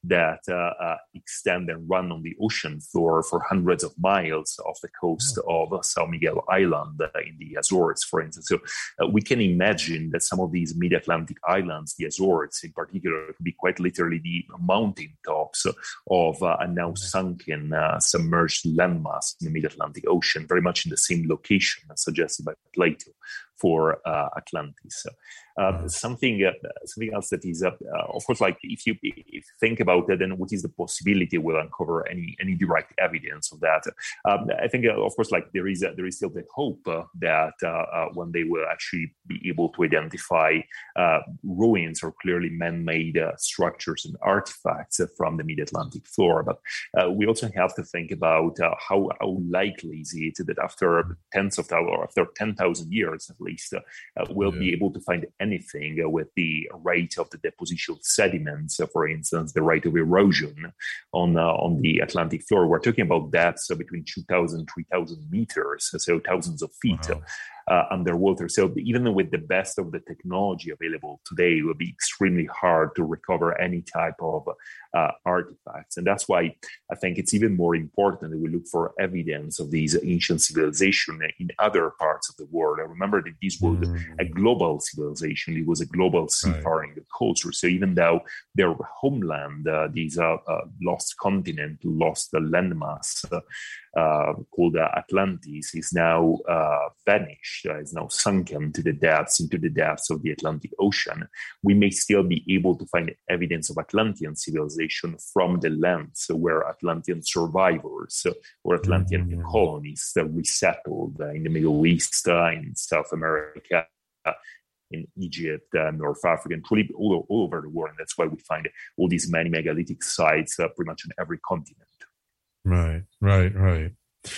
that uh, uh, extend and run on the ocean floor for hundreds of miles off the coast of São Miguel Island uh, in the Azores, for instance. So uh, we can imagine that some of these mid-Atlantic islands, the Azores in particular, could be quite literally the mountain tops of uh, a now sunken, uh, submerged landmass in the mid-Atlantic Ocean, very much in the same location as suggested by Plato for uh, Atlantis. Uh, something uh, something else that is, uh, uh, of course, like if you, if you think about it, then what is the possibility we'll uncover any any direct evidence of that? Um, I think, uh, of course, like there is a, there is still the hope uh, that uh, uh, one day we'll actually be able to identify uh, ruins or clearly man-made uh, structures and artifacts uh, from the mid-Atlantic floor. But uh, we also have to think about uh, how, how likely is it that after tens of thousands, or after ten thousand years at least, uh, uh, we'll yeah. be able to find anything uh, with the rate of the deposition of sediments, uh, for instance, the rate of erosion on uh, on the Atlantic floor. We're talking about depths uh, between two thousand, three thousand meters, so thousands of feet. Wow. Uh, underwater. So even with the best of the technology available today, it will be extremely hard to recover any type of uh, artifacts. And that's why I think it's even more important that we look for evidence of these ancient civilizations in other parts of the world. I remember that this was mm. a global civilization. It was a global seafaring right. culture. So even though their homeland, uh, these uh, uh, lost continent, lost the landmass, uh, Uh, called uh, Atlantis, is now uh, vanished, uh, is now sunken to the depths, into the depths of the Atlantic Ocean. We may still be able to find evidence of Atlantean civilization from the lands where Atlantean survivors or Atlantean mm-hmm. colonies uh, resettled uh, in the Middle East, uh, in South America, uh, in Egypt, uh, North Africa, and truly all, all over the world. And that's why we find all these many megalithic sites uh, pretty much on every continent. Right, right, right.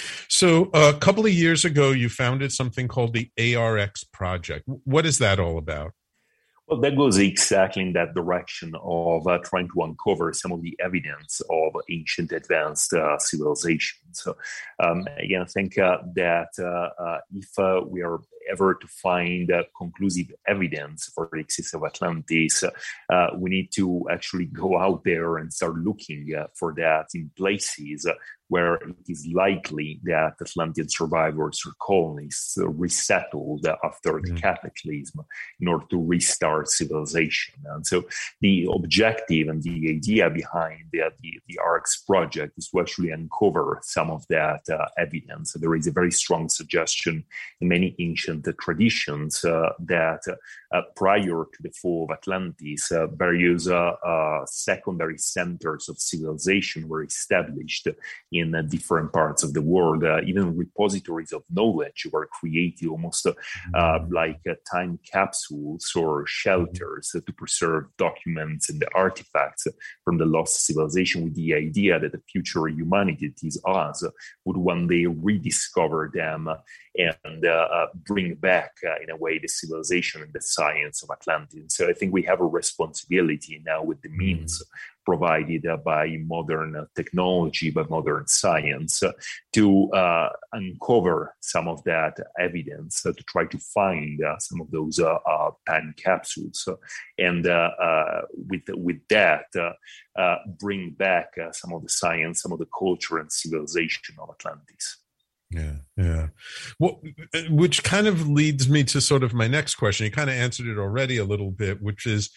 So uh, a couple of years ago, you founded something called the A R X Project. What is that all about? Well, that goes exactly in that direction of uh, trying to uncover some of the evidence of ancient advanced uh, civilizations. So, um, again, I think uh, that uh, uh, if uh, we are ever to find uh, conclusive evidence for the existence of Atlantis, uh, we need to actually go out there and start looking uh, for that in places uh, where it is likely that Atlantean survivors or colonists uh, resettled uh, after mm. the cataclysm in order to restart civilization. And so the objective and the idea behind the, the, the A R X project is to actually uncover some of that uh, evidence. So there is a very strong suggestion in many ancient uh, traditions uh, that uh, prior to the fall of Atlantis, uh, various uh, uh, secondary centers of civilization were established in uh, different parts of the world. Uh, even repositories of knowledge were created almost uh, uh, like uh, time capsules or shelters uh, to preserve documents and the artifacts from the lost civilization, with the idea that the future humanity, that is us, uh, would one day rediscover them uh, and uh, uh, bring back, uh, in a way, the civilization and the science of Atlantis. So I think we have a responsibility now with the means provided uh, by modern uh, technology, by modern science, uh, to uh, uncover some of that evidence, uh, to try to find uh, some of those uh, uh, time capsules, uh, and uh, uh, with with that, uh, uh, bring back uh, some of the science, some of the culture and civilization of Atlantis. Yeah, yeah. Well, which kind of leads me to sort of my next question. You kind of answered it already a little bit, which is,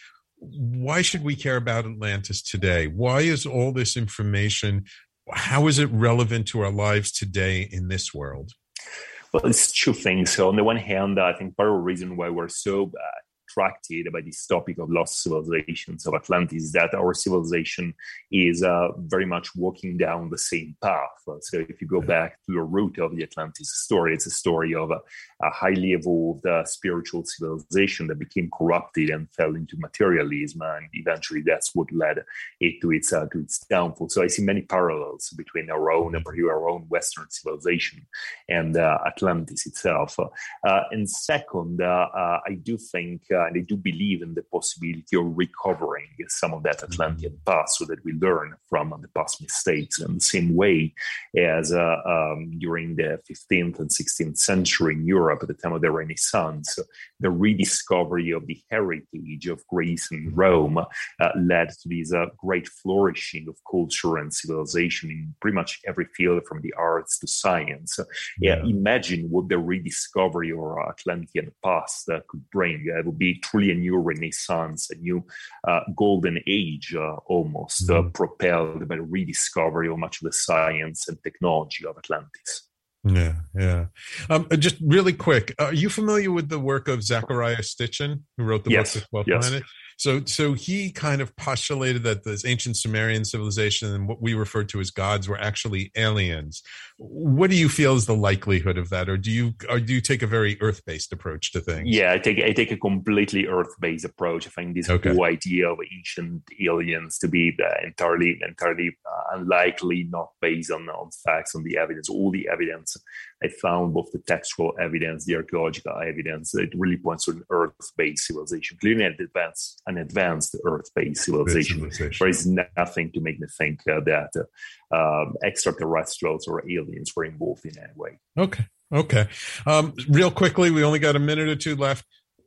why should we care about Atlantis today? Why is all this information, how is it relevant to our lives today in this world? Well, it's two things. So on the one hand, I think part of the reason why we're so uh, attracted by this topic of lost civilizations of Atlantis is that our civilization is uh, very much walking down the same path. So if you go back to the root of the Atlantis story, it's a story of a, a highly evolved uh, spiritual civilization that became corrupted and fell into materialism, and eventually that's what led it to its uh, to its downfall. So I see many parallels between our own, and particularly our own Western civilization, and uh, Atlantis itself. Uh, and second, uh, uh, I do think. Uh, And I do believe in the possibility of recovering some of that Atlantean past so that we learn from the past mistakes. In the same way as uh, um, during the fifteenth and sixteenth century in Europe, at the time of the Renaissance, the rediscovery of the heritage of Greece and Rome uh, led to this uh, great flourishing of culture and civilization in pretty much every field, from the arts to science. Yeah. Yeah, imagine what the rediscovery of our Atlantean past uh, could bring. Uh, it would be truly a new renaissance, a new uh, golden age, uh, almost mm-hmm. uh, propelled by the rediscovery of much of the science and technology of Atlantis. Yeah, yeah. Um, just really quick, are you familiar with the work of Zecharia Sitchin, who wrote the yes. book The Twelfth Yes. Planet? So, so he kind of postulated that this ancient Sumerian civilization and what we refer to as gods were actually aliens. What do you feel is the likelihood of that, or do you, or do you take a very Earth-based approach to things? Yeah, I take I take a completely Earth-based approach. I find this okay. whole idea of ancient aliens to be uh, entirely entirely uh, unlikely, not based on on facts, on the evidence. All the evidence I found, both the textual evidence, the archaeological evidence, it really points to an Earth-based civilization, clearly an advanced, an advanced Earth-based civilization. civilization. There is nothing to make me think uh, that uh, um, extraterrestrials or aliens were involved in any way. Okay, okay. Um, real quickly, we only got a minute or two left.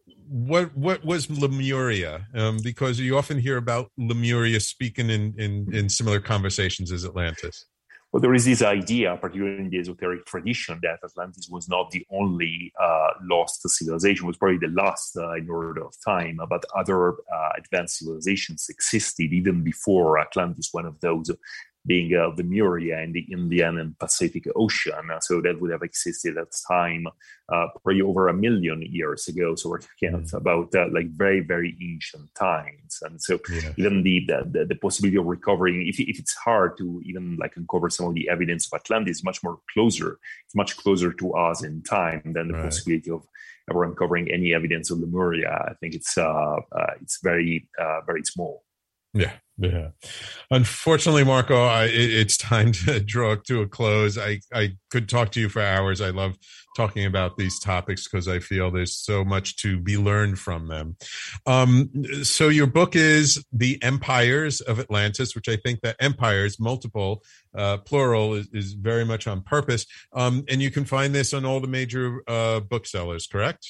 What what was Lemuria? Um, because you often hear about Lemuria speaking in, in, in similar conversations as Atlantis. Well, there is this idea, particularly in the esoteric tradition, that Atlantis was not the only uh, lost civilization, it was probably the last uh, in order of time, but other uh, advanced civilizations existed even before Atlantis, one of those being uh, Lemuria in the Indian and Pacific Ocean. So that would have existed at the time uh, probably over a million years ago. So we're talking mm. about uh, like very, very ancient times. And so yeah. even the, the the possibility of recovering, if, if it's hard to even like uncover some of the evidence of Atlantis, much more closer, it's much closer to us in time than the right. possibility of ever uncovering any evidence of Lemuria. I think it's uh, uh, it's very, uh, very small. Yeah, yeah. Unfortunately, Marco, I, it, it's time to draw to a close. I, I could talk to you for hours. I love talking about these topics because I feel there's so much to be learned from them. Um, so your book is The Empires of Atlantis, which I think that empires, multiple, uh, plural, is, is very much on purpose. Um, and you can find this on all the major uh, booksellers, correct?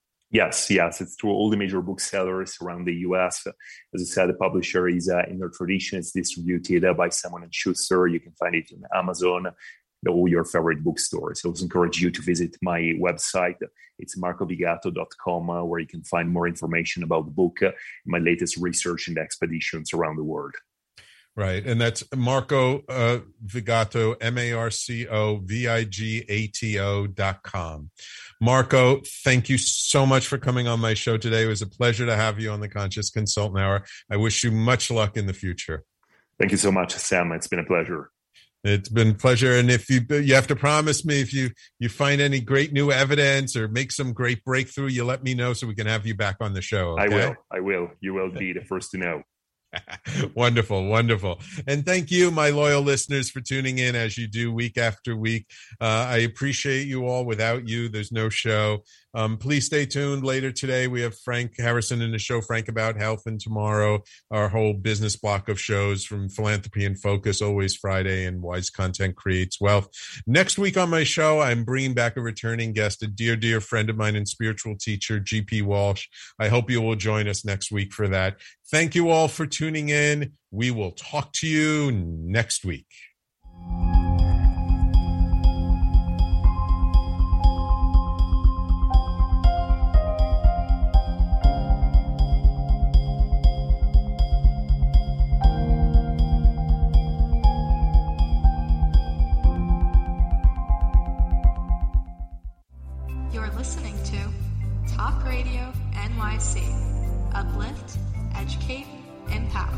Yes, yes, it's through all the major booksellers around the U S. As I said, the publisher is uh, in their tradition. It's distributed uh, by Simon and Schuster. You can find it on Amazon, all your favorite bookstores. I also encourage you to visit my website. It's marco vigato dot com, uh, where you can find more information about the book, uh, my latest research and expeditions around the world. Right. And that's Marco uh, Vigato, M A R C O V I G A T O dot com. Marco, thank you so much for coming on my show today. It was a pleasure to have you on the Conscious Consultant Hour. I wish you much luck in the future. Thank you so much, Sam. It's been a pleasure. It's been a pleasure. And if you you have to promise me, if you, you find any great new evidence or make some great breakthrough, you let me know so we can have you back on the show. Okay? I will. I will. You will be the first to know. Wonderful, wonderful. And thank you, my loyal listeners, for tuning in as you do week after week. Uh, I appreciate you all. Without you, there's no show. Um, please stay tuned. Later today, we have Frank Harrison in the show, Frank About Health, and tomorrow, our whole business block of shows from Philanthropy and Focus, Always Friday, and Wise Content Creates Wealth. Next week on my show, I'm bringing back a returning guest, a dear, dear friend of mine and spiritual teacher, G P Walsh. I hope you will join us next week for that. Thank you all for tuning in. We will talk to you next week. You're listening to Talk Radio N Y C. Uplift, educate, empower.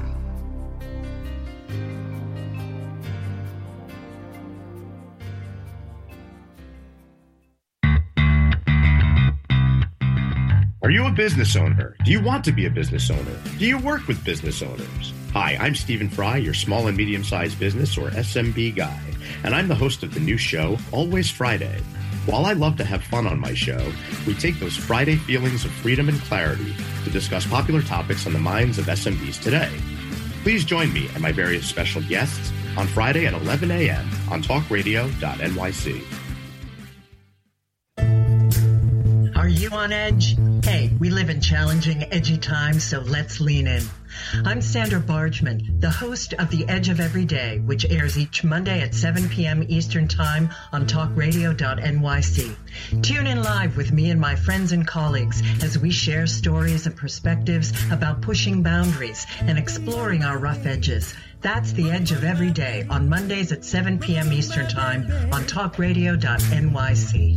Are you a business owner? Do you want to be a business owner? Do you work with business owners? Hi, I'm Stephen Fry, your small and medium-sized business, or S M B guy, and I'm the host of the new show, Always Friday. While I love to have fun on my show, we take those Friday feelings of freedom and clarity to discuss popular topics on the minds of S M Bs today. Please join me and my various special guests on Friday at eleven a.m. on talk radio dot N Y C. Are you on edge? Hey, we live in challenging, edgy times, so let's lean in. I'm Sandra Bargman, the host of The Edge of Every Day, which airs each Monday at seven p.m. Eastern Time on talk radio dot N Y C. Tune in live with me and my friends and colleagues as we share stories and perspectives about pushing boundaries and exploring our rough edges. That's The Edge of Every Day on Mondays at seven p.m. Eastern Time on talk radio dot N Y C.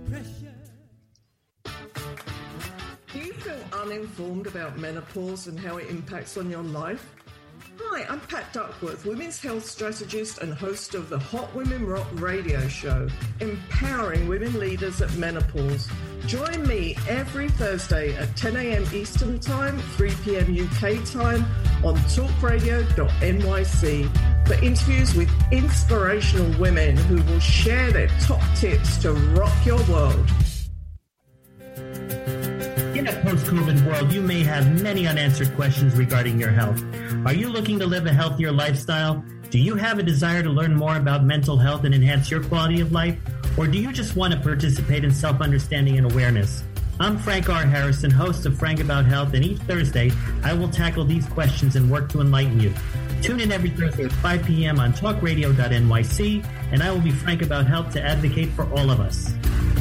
Uninformed about menopause and how it impacts on your life? Hi, I'm Pat Duckworth, women's health strategist and host of the Hot Women Rock radio show, empowering women leaders at menopause. Join me every Thursday at ten a.m. Eastern Time, three p.m. U K time on talk radio dot N Y C for interviews with inspirational women who will share their top tips to rock your world. In a post-COVID world, you may have many unanswered questions regarding your health. Are you looking to live a healthier lifestyle? Do you have a desire to learn more about mental health and enhance your quality of life? Or do you just want to participate in self-understanding and awareness? I'm Frank R. Harrison, host of Frank About Health, and each Thursday, I will tackle these questions and work to enlighten you. Tune in every Thursday at five p.m. on talk radio dot N Y C, and I will be Frank About Health to advocate for all of us.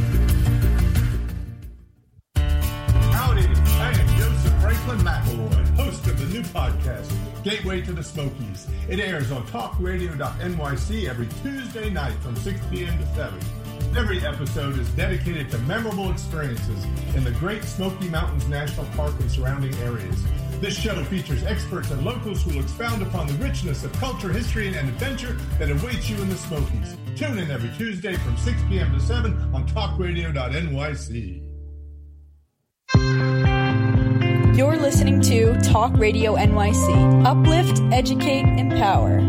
Franklin McElroy, host of the new podcast, Gateway to the Smokies. It airs on talk radio dot N Y C every Tuesday night from six p.m. to seven. Every episode is dedicated to memorable experiences in the Great Smoky Mountains National Park and surrounding areas. This show features experts and locals who will expound upon the richness of culture, history, and adventure that awaits you in the Smokies. Tune in every Tuesday from six p.m. to seven on talk radio dot N Y C. You're listening to Talk Radio N Y C. Uplift, educate, empower.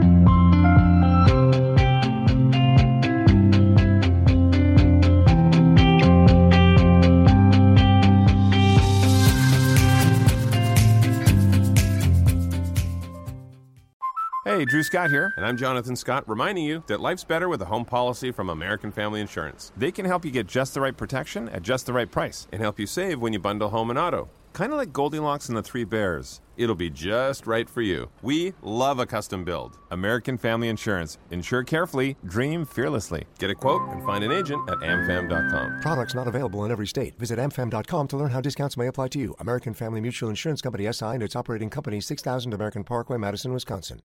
Hey, Drew Scott here. And I'm Jonathan Scott, reminding you that life's better with a home policy from American Family Insurance. They can help you get just the right protection at just the right price and help you save when you bundle home and auto. Kind of like Goldilocks and the Three Bears. It'll be just right for you. We love a custom build. American Family Insurance. Insure carefully, dream fearlessly. Get a quote and find an agent at am fam dot com. Products not available in every state. Visit am fam dot com to learn how discounts may apply to you. American Family Mutual Insurance Company, S I and its operating company, six thousand American Parkway, Madison, Wisconsin.